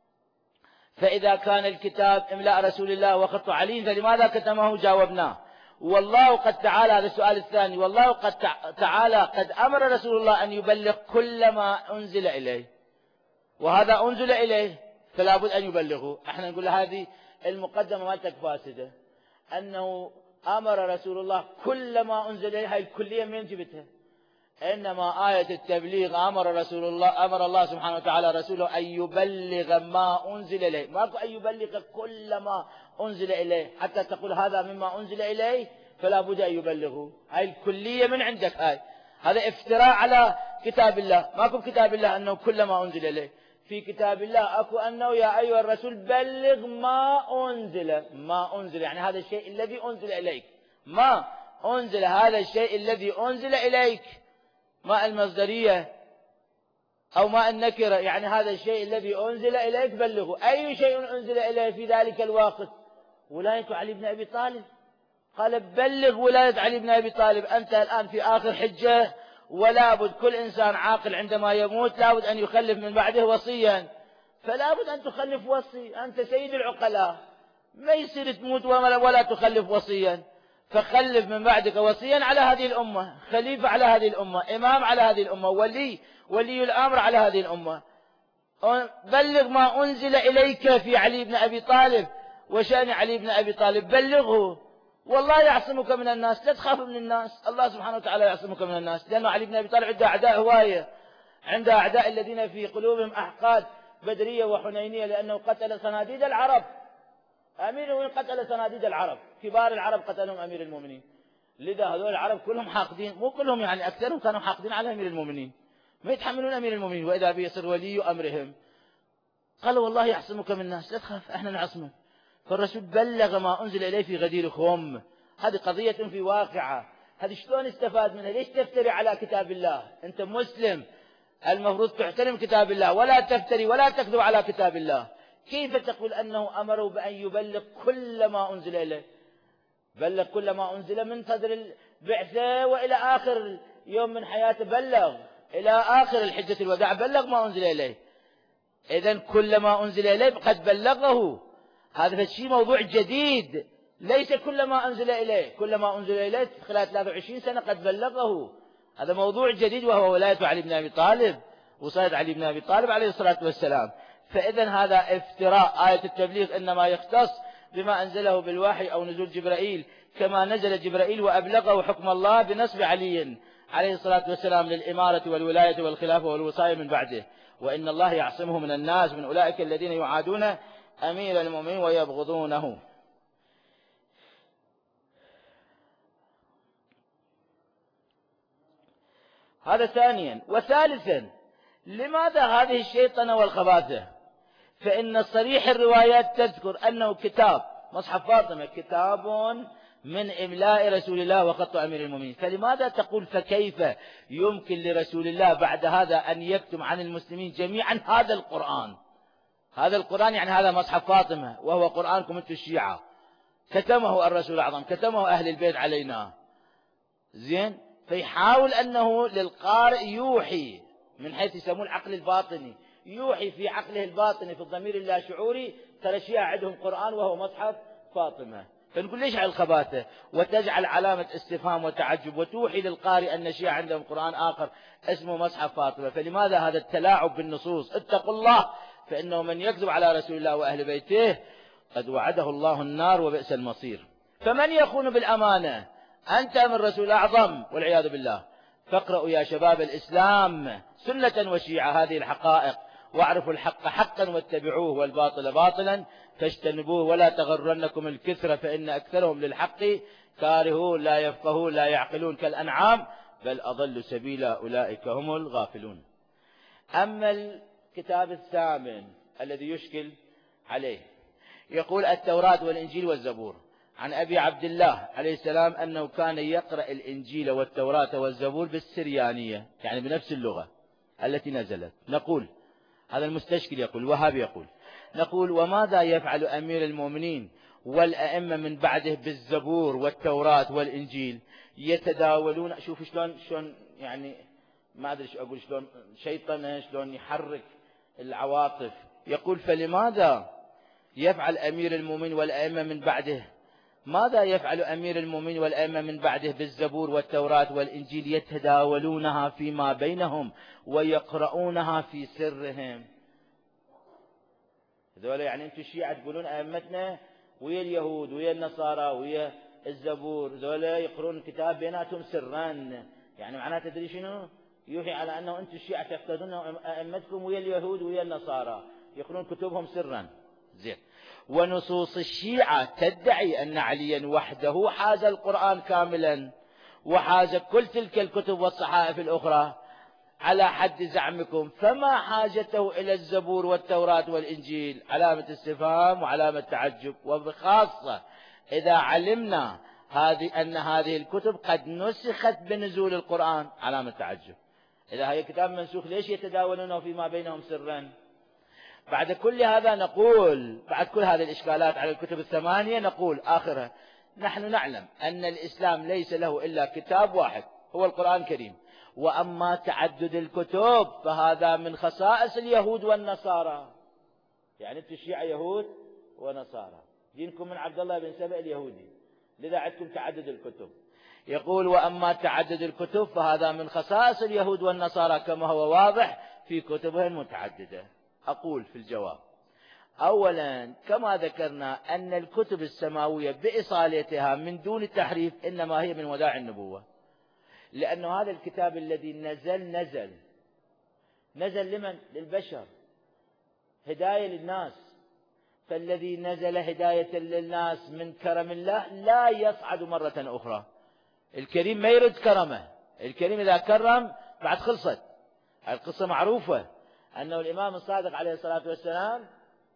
فإذا كان الكتاب إملاء رسول الله وخط علي فلماذا كتمه؟ جاوبناه. والله قد تعالى، هذا السؤال الثاني، والله قد تعالى قد أمر رسول الله أن يبلغ كل ما أنزل إليه، وهذا أنزل إليه فلا بد أن يبلغه. احنا نقول هذه المقدمة مالتك فاسدة، أنه أمر رسول الله كل ما أنزل إليه، هاي الكلية من جبتها؟ إنما آية التبليغ أمر رسول الله، أمر الله سبحانه وتعالى رسوله أن يبلغ ما أنزل إليه، ماكو أن يبلغ كل ما أنزل إليه حتى تقول هذا مما أنزل إليه فلا بد أن يبلغه. هاي الكلية من عندك، هاي هذا افتراء على كتاب الله. ماكو كتاب الله أنه كل ما أنزل إليه. في كتاب الله أكو أنه يا أيها الرسول بلغ ما أنزل، ما أنزل يعني هذا الشيء الذي أنزل إليك، ما أنزل هذا الشيء الذي أنزل إليك، ما المصدرية أو ما النكرة، يعني هذا الشيء الذي أنزل إليك بلغه. أي شيء أنزل إليه في ذلك الوقت؟ ولاية علي بن أبي طالب. قال بلغ ولاية علي بن أبي طالب. أنت الآن في آخر حجة، ولا بد كل إنسان عاقل عندما يموت لا بد أن يخلف من بعده وصيا، فلا بد أن تخلف وصي. أنت سيد العقلاء، ما يصير تموت ولا تخلف وصيا، فخلف من بعدك وصيا على هذه الأمة، خليفة على هذه الأمة، إمام على هذه الأمة، ولي ولي الأمر على هذه الأمة. بلغ ما أنزل إليك في علي بن أبي طالب وشأن علي بن أبي طالب، بلغه. والله يعصمك من الناس، لا تخاف من الناس، الله سبحانه وتعالى يعصمك من الناس، لأنه علي بن أبي طالب عنده أعداء هواية، عنده أعداء الذين في قلوبهم أحقاد بدرية وحنينية، لأنه قتل صناديد العرب. أمير المؤمنين قتل صناديد العرب، كبار العرب قتلهم أمير المؤمنين. لذا هذول العرب كلهم حاقدين، مو كلهم يعني أكثرهم كانوا حاقدين على أمير المؤمنين، ما يتحملون أمير المؤمنين، وإذا به يصير ولي أمرهم. قالوا والله يعصمك من الناس، لا تخاف احنا نعصمك. فالرسول بلغ ما أنزل إليه في غدير خم. هذه قضية في واقعة، هذه شلون استفاد منها؟ ليش تفتري على كتاب الله؟ أنت مسلم، المفروض تحترم كتاب الله ولا تفتري ولا تكذب على كتاب الله. كيف تقول أنه أمره بأن يبلغ كل ما أنزل إليه؟ بلغ كل ما أنزل من صدر البعثة وإلى آخر يوم من حياته، بلغ إلى آخر الحجة الوداع، بلغ ما أنزل إليه. إذن كل ما أنزل إليه قد بلغه. هذا الشيء موضوع جديد، ليس كل ما أنزل إليه، كل ما أنزل إليه خلال ثلاثة وعشرين سنة قد بلغه. هذا موضوع جديد، وهو ولاية علي بن أبي طالب وصيد علي بن أبي طالب عليه الصلاة والسلام. فإذا هذا افتراء. آية التبليغ إنما يختص بما أنزله بالوحي أو نزول جبرائيل، كما نزل جبرائيل وأبلغه حكم الله بنصب علي عليه الصلاة والسلام للإمارة والولاية والخلافة والوصاية من بعده. وإن الله يعصمه من الناس، من أولئك الذين يعادون أمير المؤمنين ويبغضونه. هذا ثانيا. وثالثا، لماذا هذه الشيطنة والخباثة؟ فإن صريح الروايات تذكر أنه كتاب مصحف فاطمة كتاب من إملاء رسول الله وخط أمير المؤمنين، فلماذا تقول فكيف يمكن لرسول الله بعد هذا أن يكتم عن المسلمين جميعا هذا القرآن؟ هذا القرآن يعني هذا مصحف فاطمة وهو قرآنكم أنتم الشيعة، كتمه الرسول الأعظم، كتمه أهل البيت علينا. زين، فيحاول أنه للقارئ يوحي من حيث يسمون العقل الباطني، يوحي في عقله الباطني في الضمير اللاشعوري ترى الشيعة عندهم قرآن وهو مصحف فاطمة. فنقول ليش على الخباثة؟ وتجعل علامة استفهام وتعجب وتوحي للقارئ أن الشيعة عندهم قرآن آخر اسمه مصحف فاطمة. فلماذا هذا التلاعب بالنصوص؟ اتقوا الله، فإنه من يكذب على رسول الله وأهل بيته قد وعده الله النار وبئس المصير. فمن يخون بالأمانة؟ أنت من رسول أعظم والعياذ بالله. فاقرأوا يا شباب الإسلام سنة وشيعة هذه الحقائق، واعرفوا الحق حقا واتبعوه، والباطل باطلا فاجتنبوه، ولا تغرنكم الكثرة فإن أكثرهم للحق كارهون لا يفقهون لا يعقلون كالأنعام بل أضل سبيلا أولئك هم الغافلون. أما الكتاب الثامن الذي يشكل عليه، يقول التوراة والإنجيل والزبور. عن أبي عبد الله عليه السلام أنه كان يقرأ الإنجيل والتوراة والزبور بالسريانية، يعني بنفس اللغة التي نزلت. نقول هذا المستشكل يقول، الوهابي يقول، نقول وماذا يفعل أمير المؤمنين والأئمة من بعده بالزبور والتوراة والإنجيل؟ يتداولون. شوف شلون شلون يعني ما أدري شو أقول، شلون شيطنة، شلون يحرك العواطف. يقول فلماذا يفعل أمير المؤمنين والأئمة من بعده ماذا يفعل أمير المؤمنين والأئمة من بعده بالزبور والتوراة والإنجيل؟ يتداولونها فيما بينهم ويقرؤونها في سرهم. هذول يعني أنتم الشيعة تقولون أئمتنا ويا اليهود ويا النصارى ويا الزبور، هذول يقرؤون الكتاب بيناتهم سرا، يعني معناته تدري شنو؟ يوحي على أنه أنتم الشيعة تفترضون أئمتكم ويا اليهود ويا النصارى يقرؤون كتبهم سرا. زين. ونصوص الشيعة تدعي أن عليا وحده حاز القرآن كاملا وحاز كل تلك الكتب والصحائف الأخرى على حد زعمكم، فما حاجته إلى الزبور والتوراة والإنجيل؟ علامة استفهام وعلامة تعجب. وبخاصة إذا علمنا هذه أن هذه الكتب قد نسخت بنزول القرآن، علامة تعجب. إذا هي كتاب منسوخ ليش يتداولونه فيما بينهم سرا؟ بعد كل هذا نقول، بعد كل هذه الإشكالات على الكتب الثمانية، نقول آخرها نحن نعلم أن الإسلام ليس له إلا كتاب واحد هو القرآن الكريم، وأما تعدد الكتب فهذا من خصائص اليهود والنصارى. يعني أنتم الشيعة يهود ونصارى، دينكم من عبد الله بن سبأ اليهودي، لذا عندكم تعدد الكتب. يقول وأما تعدد الكتب فهذا من خصائص اليهود والنصارى كما هو واضح في كتبهم المتعددة. أقول في الجواب، أولا كما ذكرنا أن الكتب السماوية بإصالتها من دون تحريف إنما هي من ودائع النبوة، لأنه هذا الكتاب الذي نزل نزل نزل لمن؟ للبشر، هداية للناس. فالذي نزل هداية للناس من كرم الله لا يصعد مرة أخرى. الكريم ما يرد كرمه، الكريم إذا كرم بعد خلصت. القصة معروفة أنه الإمام الصادق عليه الصلاة والسلام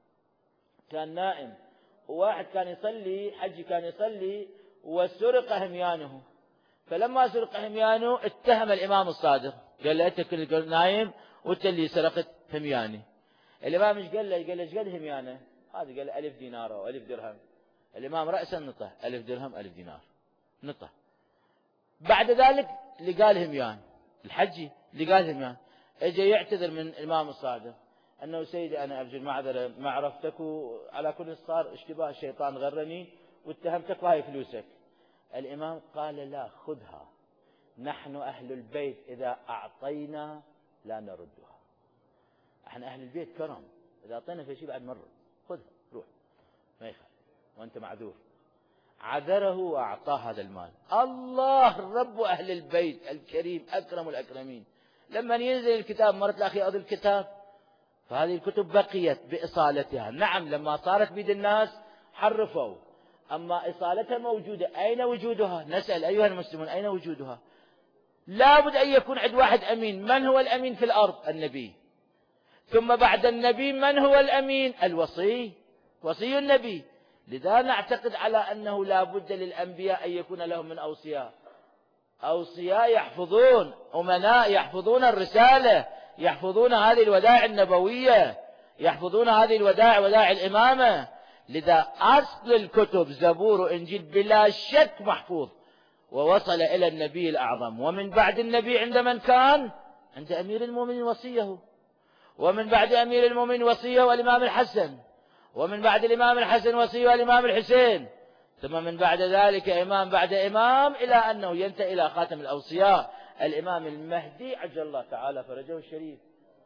كان نائم، وواحد كان يصلي حجي كان يصلي وسرق هميانه، فلما سرق هميانه اتهم الإمام الصادق، قال له أنت كنت نايم وأنت اللي سرقت همياني. الإمام ايش قال له؟ قال له ايش قد هميانه؟ هذا قال له ألف دينار أو ألف درهم. الإمام رأسا نطه، ألف درهم ألف دينار نطه. بعد ذلك اللي قال هميان الحجي اللي قال هميان اجى يعتذر من الإمام الصادق أنه سيدي أنا أرجو المعذرة ما عرفتك، وعلى كل صار اشتباه الشيطان غرني واتهمتك وهي فلوسك. الإمام قال لا خذها، نحن أهل البيت إذا أعطينا لا نردها. احنا أهل البيت كرم، إذا أعطينا في شيء بعد مرة خذها روح ما يخالف وأنت معذور. عذره وأعطاه هذا المال. الله رب أهل البيت الكريم أكرم الأكرمين. لما ينزل الكتاب مرة الأخيرة هذا الكتاب، فهذه الكتب بقيت بإصالتها. نعم لما صارت بيد الناس حرفوا، أما إصالتها موجودة. أين وجودها؟ نسأل أيها المسلمون أين وجودها؟ لابد أن يكون عند واحد أمين. من هو الأمين في الأرض؟ النبي. ثم بعد النبي من هو الأمين؟ الوصي، وصي النبي. لذا نعتقد على أنه لا بد للأنبياء أن يكون لهم من أوصياء، أوصياء يحفظون، أمناء يحفظون الرسالة، يحفظون هذه الودائع النبوية، يحفظون هذه الودائع ودائع الإمامة. لذا أصل الكتب زبور وإنجيل بلا شك محفوظ ووصل إلى النبي الأعظم، ومن بعد النبي عند من كان؟ عند أمير المؤمنين وصيه، ومن بعد أمير المؤمنين وصيه والإمام الحسن، ومن بعد الإمام الحسن وصيه والإمام الحسين، ثم من بعد ذلك إمام بعد إمام إلى أنه ينتهي إلى خاتم الأوصياء الإمام المهدي عجل الله تعالى فرجه الشريف.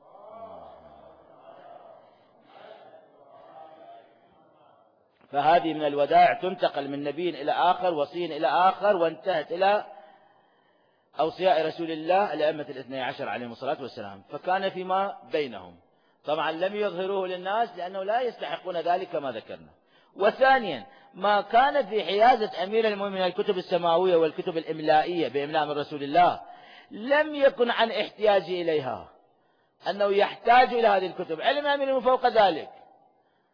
فهذه من الودائع تنتقل من نبي إلى آخر، وصي إلى آخر، وانتهت إلى أوصياء رسول الله الأئمة الاثني عشر عليهم الصلاة والسلام. فكان فيما بينهم، طبعا لم يظهروه للناس لأنه لا يستحقون ذلك كما ذكرنا. وثانيا ما كانت في حيازة أمير المؤمنين الكتب السماوية والكتب الإملائية بإملاء من رسول الله لم يكن عن احتياج إليها، أنه يحتاج إلى هذه الكتب. علم أمير فوق ذلك،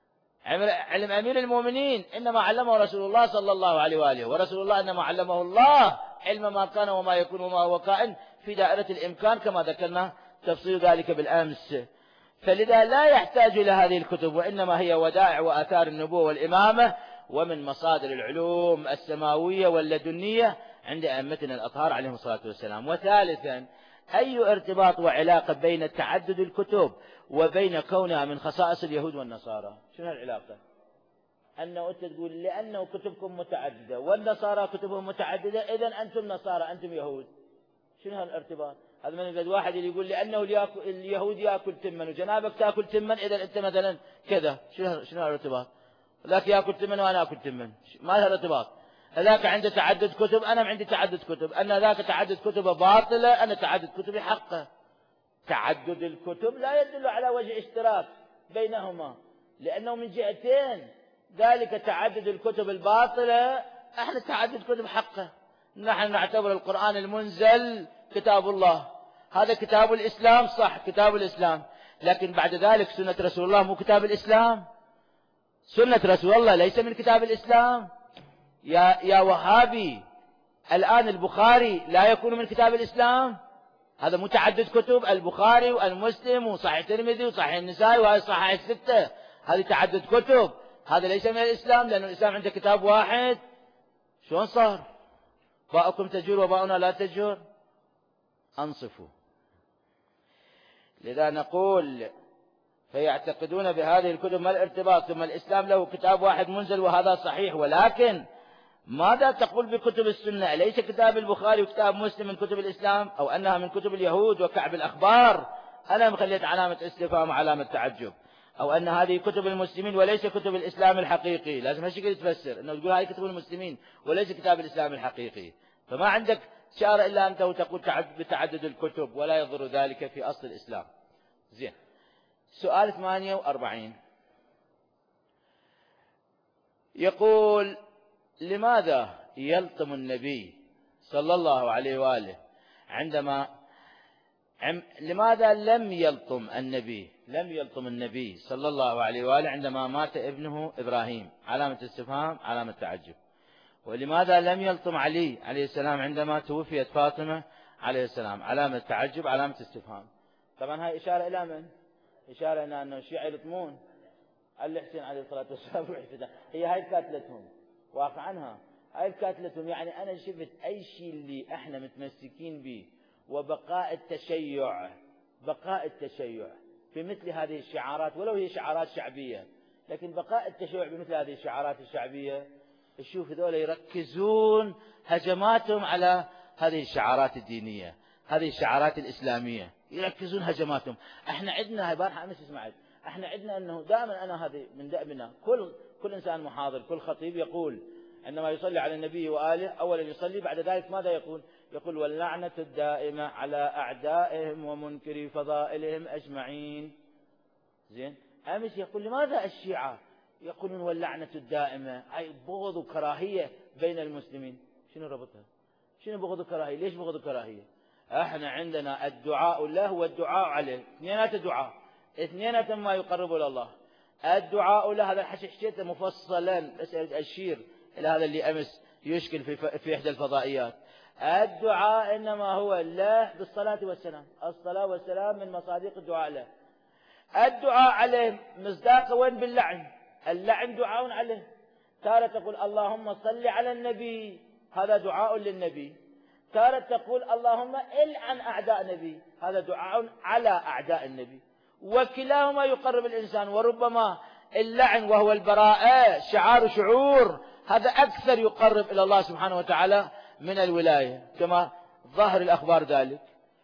علم أمير المؤمنين إنما علمه رسول الله صلى الله عليه وآله، ورسول الله إنما علمه الله علم ما كان وما يكون وما هو كائن في دائرة الإمكان كما ذكرنا تفصيل ذلك بالأمس. فلذا لا يحتاج إلى هذه الكتب، وإنما هي ودائع وآثار النبوة والإمامة ومن مصادر العلوم السماوية واللدنية عند أئمتنا الأطهار عليهم الصلاة والسلام. وثالثا، أي ارتباط وعلاقة بين تعدد الكتب وبين كونها من خصائص اليهود والنصارى؟ شنو العلاقة؟ أنه أنت تقول لأنه كتبكم متعددة والنصارى كتبهم متعددة إذن أنتم نصارى أنتم يهود. شنو هالارتباط؟ هذا من يوجد واحد اللي يقول لأنه اليهود يأكل تمن وجنابك تأكل تمن إذا أنت مثلا كذا. شنو شنو هالارتباط؟ ذاك يأكل تمن وأنا أكل تمن، ما هالارتباط؟ ذاك عنده تعدد كتب أنا عندي تعدد كتب، أن ذاك تعدد كتب باطلة أنا تعدد كتبي حقه. تعدد الكتب لا يدل على وجه اشتراك بينهما، لأنه من جهتين. ذلك تعدد الكتب الباطلة، احنا تعدد كتب حقه. نحن نعتبر القرآن المنزل كتاب الله، هذا كتاب الإسلام، صح كتاب الإسلام، لكن بعد ذلك سنة رسول الله مو كتاب الإسلام. سنة رسول الله ليس من كتاب الإسلام. يا يا وهابي، الآن البخاري لا يكون من كتاب الإسلام؟ هذا متعدد كتب، البخاري والمسلم وصحيح الترمذي وصحيح النسائي وهذه الصحائح الستة، هذه تعدد كتب، هذا ليس من الإسلام، لأن الإسلام عنده كتاب واحد. شلون صار؟ باؤكم تجور وباؤنا لا تجور. أنصفوا. لذا نقول فيعتقدون بهذه الكتب ما الارتباط، ثم الإسلام له كتاب واحد منزل وهذا صحيح، ولكن ماذا تقول بكتب السنة؟ أليس كتاب البخاري وكتاب مسلم من كتب الإسلام، أو أنها من كتب اليهود وكعب الأخبار؟ أنا مخليت علامة استفهام وعلامة تعجب. أو أن هذه كتب المسلمين وليس كتب الإسلام الحقيقي. لازم هالشكل تفسر، أنه تقول هذه كتب المسلمين وليس كتاب الإسلام الحقيقي، فما عندك شارع إلا أنت وتقول بتعدد الكتب، ولا يضر ذلك في أصل الإسلام. زين. سؤال ثمانية وأربعين يقول: لماذا يلطم النبي صلى الله عليه وآله عندما عم لماذا لم يلطم النبي لم يلطم النبي صلى الله عليه وآله عندما مات ابنه إبراهيم؟ علامة استفهام علامة تعجب. ولماذا لم يلطم علي عليه السلام عندما توفيت فاطمة عليه السلام؟ علامة تعجب علامة استفهام. طبعا هاي إشارة إلى من؟ إشارة إلى أنه الشيعة يلطمون علي الحسين عليه الصلاة والسلام. هي هاي كاتلتهم، واقع عنها هاي كاتلتهم. يعني أنا شفت أي شيء اللي احنا متمسكين به وبقاء التشيع، بقاء التشيع في مثل هذه الشعارات، ولو هي شعارات شعبية، لكن بقاء التشيع بمثل هذه الشعارات الشعبية، تشوف هذول يركزون هجماتهم على هذه الشعارات الدينية، هذه الشعارات الإسلامية، يركزون هجماتهم. احنا عندنا بارحة امس سمعت، احنا عندنا انه دائما انا هذه من دأبنا، كل كل انسان محاضر كل خطيب يقول عندما يصلي على النبي وآله اولا يصلي، بعد ذلك ماذا يقول؟ يقول: واللعنة الدائمة على أعدائهم ومنكري فضائلهم أجمعين. زين. أمس يقول لماذا الشيعة يقولون واللعنة الدائمة؟ أي بغض وكراهية بين المسلمين. شنو ربطها؟ شنو بغض وكراهية؟ ليش بغض وكراهية؟ احنا عندنا الدعاء له والدعاء عليه، اثنينات دعاء، اثنينات ما يقرب الى الله. الدعاء له هذا حشيته مفصلا، بس اشير الى هذا اللي امس يشكل في في احدى الفضائيات. الدعاء انما هو له بالصلاة والسلام، الصلاة والسلام من مصادق الدعاء له. الدعاء عليه مصداقه وين؟ باللعن. اللعن دعاء عليه. تارة تقول اللهم صل على النبي، هذا دعاء للنبي. تارة تقول اللهم العن أعداء النبي، هذا دعاء على أعداء النبي. وكلاهما يقرب الإنسان، وربما اللعن وهو البراءة شعار شعور، هذا أكثر يقرب إلى الله سبحانه وتعالى من الولاية، كما ظاهر الأخبار ذلك.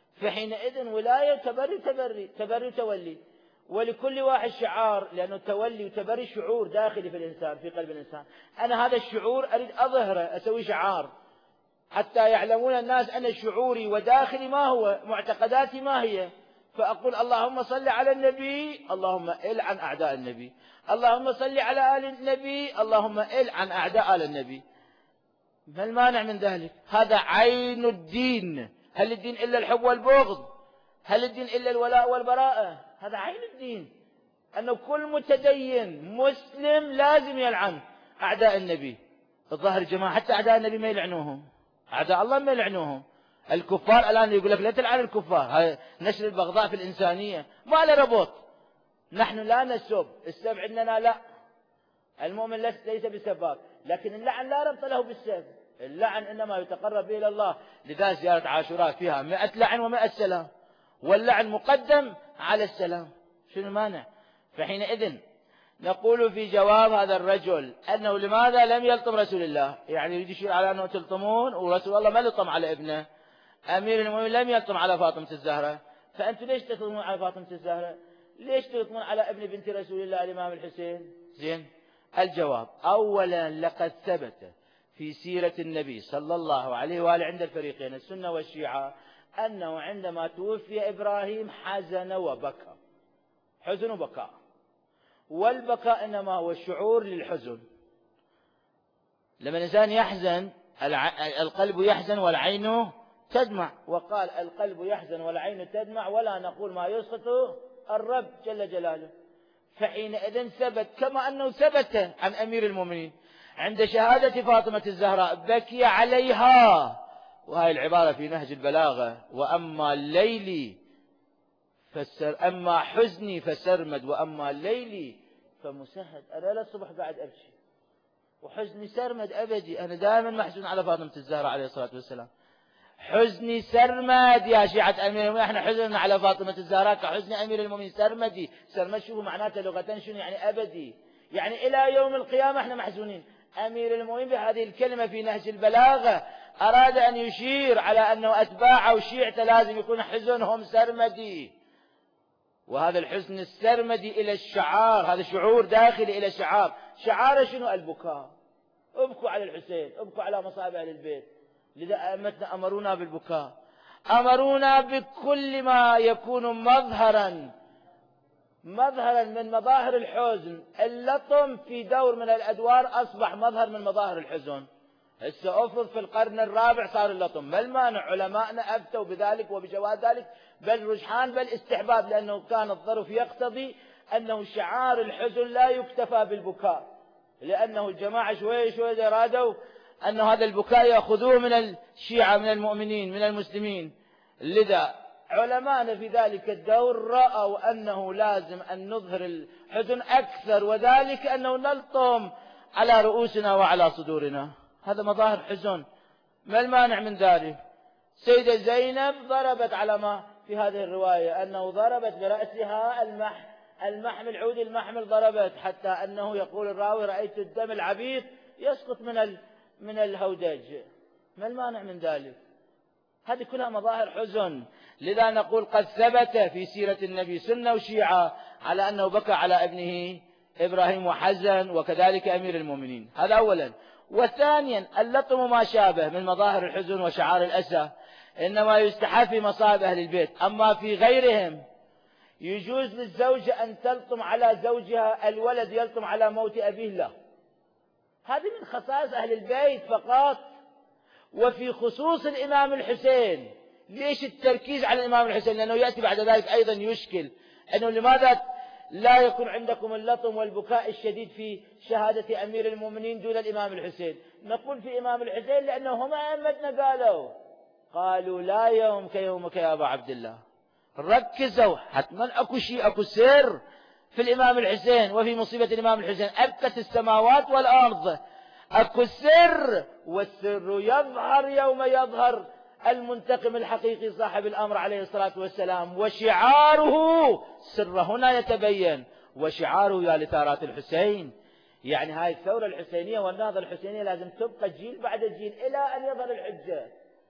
فحينئذ ولاية تبري تبري تبري تولي، ولكل واحد شعار، لأنه تولي وتبري شعور داخلي في الإنسان، في قلب الإنسان. أنا هذا الشعور أريد أظهره، أسوي شعار حتى يعلمون الناس أن شعوري وداخلي ما هو، معتقداتي ما هي. فأقول اللهم صل على النبي، اللهم العن أعداء النبي. اللهم صل على آل النبي، اللهم العن أعداء آل النبي. ما المانع من ذلك؟ هذا عين الدين. هل الدين إلا الحب والبغض؟ هل الدين إلا الولاء والبراءة؟ هذا عين الدين. أنه كل متدين مسلم لازم يلعن أعداء النبي. الظاهر يا جماعة حتى أعداء النبي ما يلعنوهم، أعداء الله ما يلعنوهم. الكفار الآن يقول لك لا تلعن الكفار، هاي نشر البغضاء في الإنسانية، ما له ربط. نحن لا نسب، السب عندنا لا، المؤمن ليس بسباب، لكن اللعن لا ربط له بالسب، اللعن إنما يتقرب به إلى الله. لذا زيارة عاشوراء فيها مئة لعن ومئة سلام، واللعن مقدم على السلام، شنو المانع؟ فحينئذ نقول في جواب هذا الرجل أنه لماذا لم يلطم رسول الله، يعني يريد يشير على أنه تلطمون ورسول الله ما لطم على ابنه، أمير المؤمنين لم يلطم على فاطمة الزهرة، فأنتم ليش تلطمون على فاطمة الزهرة؟ ليش تلطمون على ابن بنت رسول الله الإمام الحسين؟ زين، الجواب: أولا لقد ثبت في سيرة النبي صلى الله عليه وآله عند الفريقين السنة والشيعة أنه عندما توفي إبراهيم حزن وبكى، حزن وبكاء، والبكاء إنما هو الشعور للحزن. لما الإنسان يحزن القلب يحزن والعين تدمع، وقال القلب يحزن والعين تدمع ولا نقول ما يسخط الرب جل جلاله. فحينئذ ثبت كما أنه ثبت عن أمير المؤمنين عند شهادة فاطمة الزهراء بكي عليها، وهي العبارة في نهج البلاغة: وأما الليل فسر أما حزني فسرمد وأما الليل فمسهد. أنا للصبح قاعد أبكي وحزني سرمد أبدي، أنا دائما محزون على فاطمة الزهراء عليه الصلاة والسلام، حزني سرمد يا شيعة أمير المؤمنين، احنا حزننا على فاطمة الزهراء كحزن أمير المؤمنين سرمدي. سرمد شوفوا معناته لغة شنو؟ يعني أبدي، يعني إلى يوم القيامة احنا محزونين. أمير المؤمنين بهذه الكلمة في نهج البلاغة أراد أن يشير على أنه أتباعه وشيعته لازم يكون حزنهم سرمدي، وهذا الحزن السرمدي إلى الشعار، هذا شعور داخلي إلى الشعار. شعار شنو؟ البكاء. ابكوا على الحسين، ابكوا على مصائب أهل البيت. لذا أئمتنا أمرونا بالبكاء، أمرونا بكل ما يكون مظهرا مظهرا من مظاهر الحزن. اللطم في دور من الأدوار أصبح مظهر من مظاهر الحزن. هسه أفرض في القرن الرابع صار اللطم، ما المانع؟ علماءنا أفتوا بذلك وبجواز ذلك، بل رجحان بل استحباب، لأنه كان الظرف يقتضي أنه شعار الحزن لا يكتفى بالبكاء، لأنه الجماعة شوي شوي أرادوا أن هذا البكاء يأخذوه من الشيعة من المؤمنين من المسلمين. لذا علماءنا في ذلك الدور رأوا أنه لازم أن نظهر الحزن أكثر، وذلك أنه نلطم على رؤوسنا وعلى صدورنا، هذا مظاهر حزن، ما المانع من ذلك؟ سيدة زينب ضربت على ما في هذه الرواية أنه ضربت برأسها المح المحمل عود المحمل، ضربت حتى أنه يقول الراوي رأيت الدم العبيط يسقط من ال من الهودج، ما المانع من ذلك؟ هذه كلها مظاهر حزن. لذا نقول قد ثبت في سيرة النبي سنة وشيعة على أنه بكى على ابنه إبراهيم وحزن، وكذلك أمير المؤمنين، هذا أولا. وثانيا اللطم ما شابه من مظاهر الحزن وشعار الأسى إنما يستحب في مصائب أهل البيت، أما في غيرهم يجوز للزوجة أن تلطم على زوجها، الولد يلطم على موت أبيه لا، هذه من خصائص أهل البيت فقط. وفي خصوص الإمام الحسين، ليش التركيز على الإمام الحسين؟ لأنه يأتي بعد ذلك أيضا يشكل أنه لماذا لا يكون عندكم اللطم والبكاء الشديد في شهادة أمير المؤمنين دون الإمام الحسين؟ نقول في إمام الحسين لأنه هم أئمتنا قالوا قالوا لا يوم كيومك يا أبا عبد الله، ركزوا حتما أكو شيء أكو سر في الإمام الحسين وفي مصيبة الإمام الحسين، أبكت السماوات والأرض، أكو سر، والسر يظهر يوم يظهر المنتقم الحقيقي صاحب الأمر عليه الصلاة والسلام، وشعاره سر هنا يتبين، وشعاره يا لثارات الحسين. يعني هاي الثورة الحسينية والنهضة الحسينية لازم تبقى جيل بعد جيل إلى أن يظهر الحجة.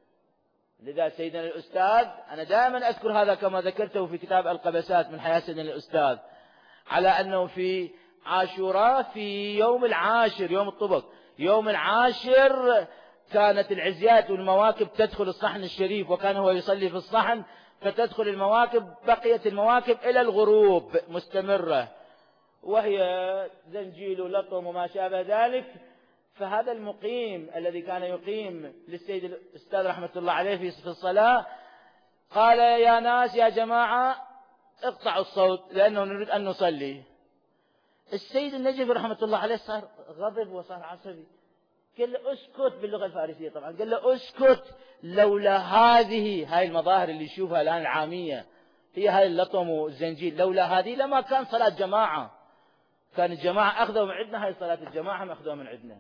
لذا سيدنا الأستاذ أنا دائما أذكر هذا كما ذكرته في كتاب القبسات من حياة سيدنا الأستاذ، على أنه في عاشوراء في يوم العاشر يوم الطبق يوم العاشر كانت العزيات والمواكب تدخل الصحن الشريف، وكان هو يصلي في الصحن فتدخل المواكب، بقيت المواكب إلى الغروب مستمرة، وهي زنجيل ولطم وما شابه ذلك. فهذا المقيم الذي كان يقيم للسيد الأستاذ رحمة الله عليه في الصلاة قال يا ناس يا جماعة اقطعوا الصوت لأنه نريد أن نصلي. السيد النجف رحمة الله عليه صار غضب وصار عصبي، قال له اسكت باللغة الفارسية طبعا، قال له اسكت، لولا هذه هاي المظاهر اللي يشوفها الآن العامية، هي هاي اللطم والزنجيل، لولا هذه لما كان صلاة جماعة، كان الجماعة أخذوا من عندنا، هاي صلاة الجماعة ما أخذوا من عندنا.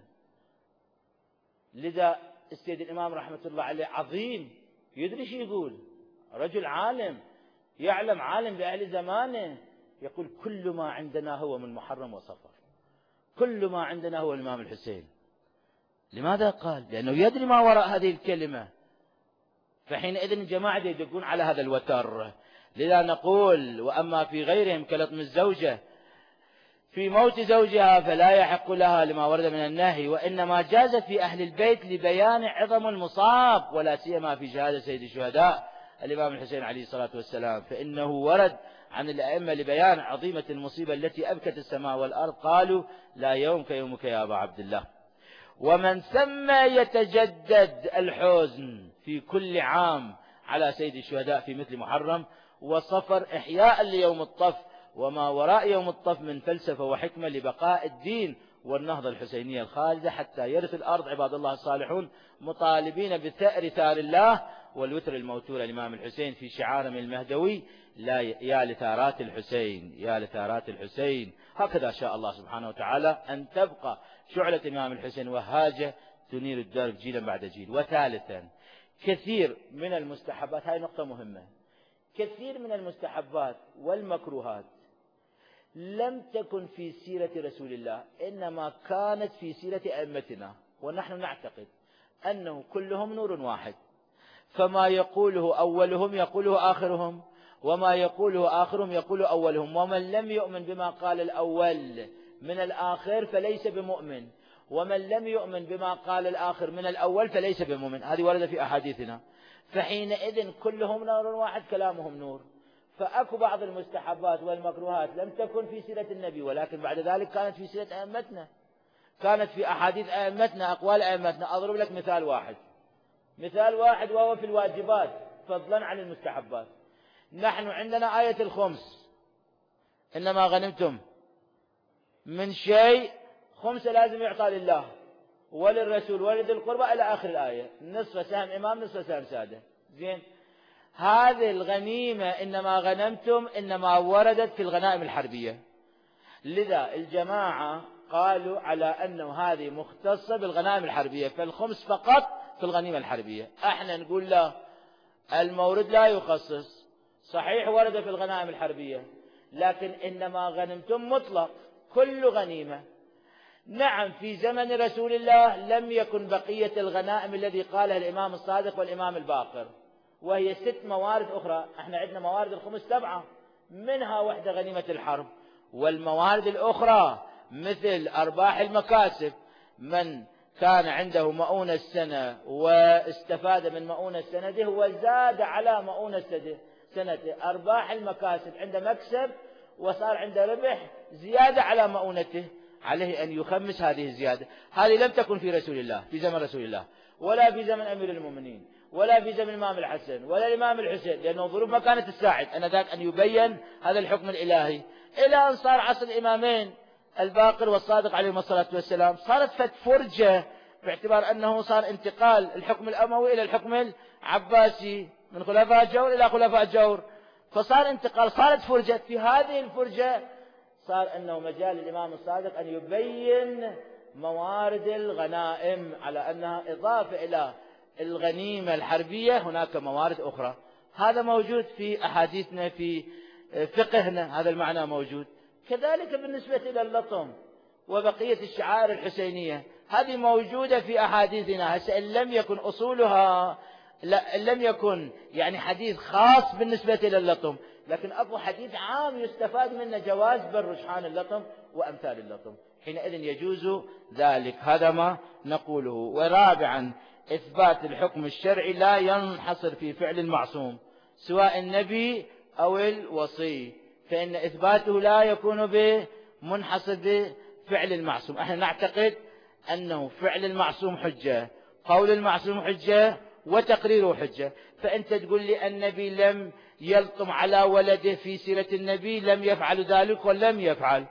لذا السيد الإمام رحمة الله عليه عظيم، يدري شو يقول، رجل عالم يعلم، عالم بأهل زمانه، يقول كل ما عندنا هو من محرم وصفر، كل ما عندنا هو الإمام الحسين. لماذا قال؟ لأنه يدري ما وراء هذه الكلمة، فحينئذ الجماعة يدقون على هذا الوتر. لذا نقول وأما في غيرهم كلطم الزوجة في موت زوجها فلا يحق لها لما ورد من النهي، وإنما جاز في أهل البيت لبيان عظم المصاب، ولا سيما في شهادة سيد الشهداء الإمام الحسين عليه الصلاة والسلام، فإنه ورد عن الأئمة لبيان عظيمة المصيبة التي أبكت السماء والأرض، قالوا لا يوم كيومك يا أبا عبد الله. ومن ثم يتجدد الحزن في كل عام على سيد الشهداء في مثل محرم وصفر إحياء ليوم الطف وما وراء يوم الطف من فلسفة وحكمة لبقاء الدين والنهضة الحسينية الخالدة حتى يرث الأرض عباد الله الصالحون، مطالبين بثأر ثار الله والوتر الموتور الإمام الحسين في شعارهم المهدوي لا يا لثارات الحسين، يا لثارات الحسين. هكذا شاء الله سبحانه وتعالى أن تبقى شعلة الإمام الحسين وهاجة تنير الدرب جيلا بعد جيل. وثالثا كثير من المستحبات، هاي نقطة مهمة، كثير من المستحبات والمكروهات لم تكن في سيرة رسول الله، إنما كانت في سيرة أئمتنا، ونحن نعتقد أنه كلهم نور واحد، فما يقوله أولهم يقوله آخرهم، وما يقوله آخرهم يقوله أولهم، ومن لم يؤمن بما قال الأول من الآخر فليس بمؤمن، ومن لم يؤمن بما قال الآخر من الأول فليس بمؤمن. هذه ورد في أحاديثنا، فحينئذ كلهم نور واحد، كلامهم نور. فأكو بعض المستحبات والمكروهات لم تكن في سيرة النبي، ولكن بعد ذلك كانت في سيرة أئمتنا، كانت في أحاديث أئمتنا، أقوال أئمتنا. أضرب لك مثال واحد، مثال واحد وهو في الواجبات فضلا عن المستحبات. نحن عندنا آية الخمس، إنما غنمتم من شيء خمسة لازم يعطى لله وللرسول ولذي القربى إلى آخر الآية، نصف سهم إمام نصف سهم سادة. زين، هذه الغنيمة إنما غنمتم إنما وردت في الغنائم الحربية، لذا الجماعة قالوا على أنه هذه مختصة بالغنائم الحربية، فالخمس فقط في الغنيمة الحربية. احنا نقول لا، المورد لا يخصص، صحيح ورد في الغنائم الحربية، لكن إنما غنمتم مطلق كل غنيمة. نعم في زمن رسول الله لم يكن بقية الغنائم الذي قالها الإمام الصادق والإمام الباقر، وهي ست موارد أخرى. احنا عندنا موارد الخمس سبعة، منها وحدة غنيمة الحرب، والموارد الأخرى مثل أرباح المكاسب، من كان عنده مؤونة السنة واستفاد من مؤونة سنته وزاد على مؤونة سنته، أرباح المكاسب عند مكسب وصار عنده ربح زيادة على مؤونته، عليه أن يخمس هذه الزيادة. هذه لم تكن في رسول الله، في زمن رسول الله، ولا في زمن أمير المؤمنين، ولا في زمن الإمام الحسن، ولا الإمام الحسين، لأنه الظروف ما كانت تساعد أن ذاك أن يبين هذا الحكم الإلهي، إلى أن صار عصر الإمامين الباقر والصادق عليهم الصلاة والسلام، صارت فت فرجة، باعتبار أنه صار انتقال الحكم الأموي إلى الحكم العباسي، من خلفاء جور إلى خلفاء جور، فصار انتقال، صارت فرجة. في هذه الفرجة صار أنه مجال الإمام الصادق أن يبين موارد الغنائم على أنها إضافة إلى الغنيمة الحربية هناك موارد أخرى. هذا موجود في أحاديثنا، في فقهنا، هذا المعنى موجود. كذلك بالنسبة إلى اللطم وبقية الشعائر الحسينية، هذه موجودة في أحاديثنا. هسه إن لم يكن أصولها، لا لم يكن يعني حديث خاص بالنسبة إلى اللطم، لكن أكو حديث عام يستفاد منه جواز بر رجحان اللطم وأمثال اللطم، حينئذ يجوز ذلك. هذا ما نقوله. ورابعا إثبات الحكم الشرعي لا ينحصر في فعل المعصوم سواء النبي أو الوصي، فإن إثباته لا يكون بمنحصر بفعل المعصوم. احنا نعتقد أنه فعل المعصوم حجة، قول المعصوم حجة، وتقريره حجة. فأنت تقول لي النبي لم يلطم على ولده في سيرة النبي، لم يفعل ذلك ولم يفعل،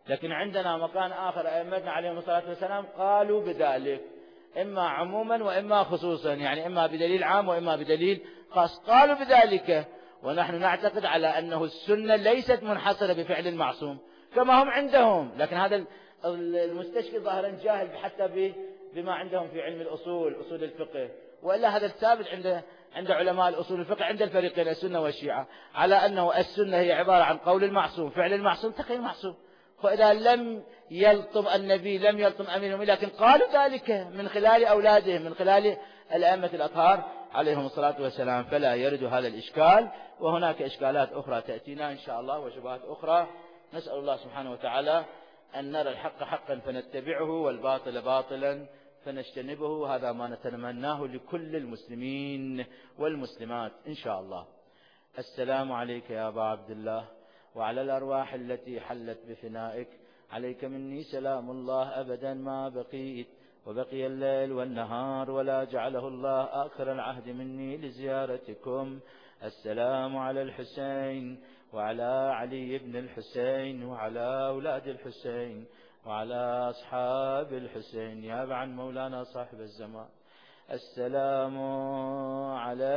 لكن عندنا مكان آخر أئمتنا عليهم الصلاة والسلام قالوا بذلك، إما عموما وإما خصوصا، يعني إما بدليل عام وإما بدليل خاص، قالوا بذلك. ونحن نعتقد على أنه السنة ليست منحصرة بفعل المعصوم كما هم عندهم، لكن هذا المستشكل ظاهرا جاهل حتى بما عندهم في علم الأصول، أصول الفقه، وإلا هذا الثابت عند عند علماء الأصول الفقه عند الفريقين السنة والشيعة، على أنه السنة هي عبارة عن قول المعصوم، فعل المعصوم، تقي المعصوم. فإذا لم يلطم النبي لم يلطم أمير، لكن قالوا ذلك من خلال أولادهم، من خلال الأئمة الأطهار عليهم الصلاة والسلام، فلا يرد هذا الإشكال. وهناك إشكالات أخرى تأتينا إن شاء الله وشبهات أخرى، نسأل الله سبحانه وتعالى أن نرى الحق حقا فنتبعه والباطل باطلا فنجتنبه. هذا ما نتمناه لكل المسلمين والمسلمات إن شاء الله. السلام عليك يا أبا عبد الله، وعلى الأرواح التي حلت بفنائك، عليك مني سلام الله أبدا ما بقيت، وبقي الليل والنهار، ولا جعله الله آخر العهد مني لزيارتكم. السلام على الحسين وعلى علي بن الحسين وعلى أولاد الحسين وعلى أصحاب الحسين يا عن مولانا صاحب الزمان. السلام على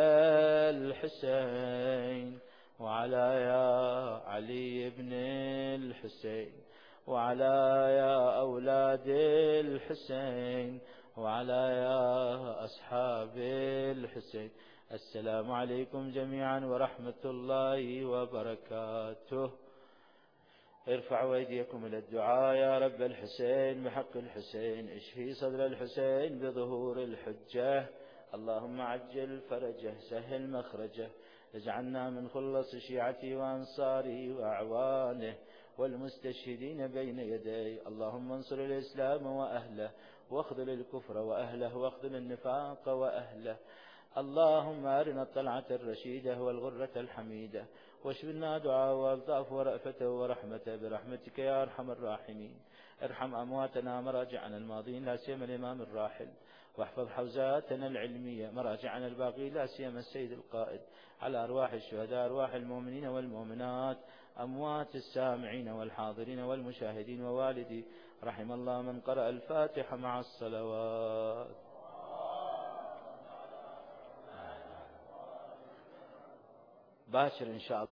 الحسين وعلى يا علي بن الحسين وعلى يا أولاد الحسين وعلى يا أصحاب الحسين. السلام عليكم جميعا ورحمة الله وبركاته. ارفعوا أيديكم إلى الدعاء. يا رب الحسين بحق الحسين اشفي صدر الحسين بظهور الحجة، اللهم عجل فرجه سهل مخرجه، اجعلنا من خلص شيعته وأنصاره وأعوانه والمستشهدين بين يديه. اللهم انصر الإسلام وأهله، واخذل الكفر وأهله، واخذل النفاق وأهله. اللهم أرنا الطلعة الرشيدة والغرة الحميدة، واشفنا دعاء والطاف ورأفته ورحمته برحمتك يا أرحم الراحمين. ارحم أمواتنا مراجعنا الماضين لا سيما الإمام الراحل، واحفظ حوزاتنا العلمية مراجعنا الباقي لا سيما السيد القائد، على أرواح الشهداء أرواح المؤمنين والمؤمنات أموات السامعين والحاضرين والمشاهدين ووالدي. رحم الله من قرأ الفاتحة مع الصلوات. باكر إن شاء الله.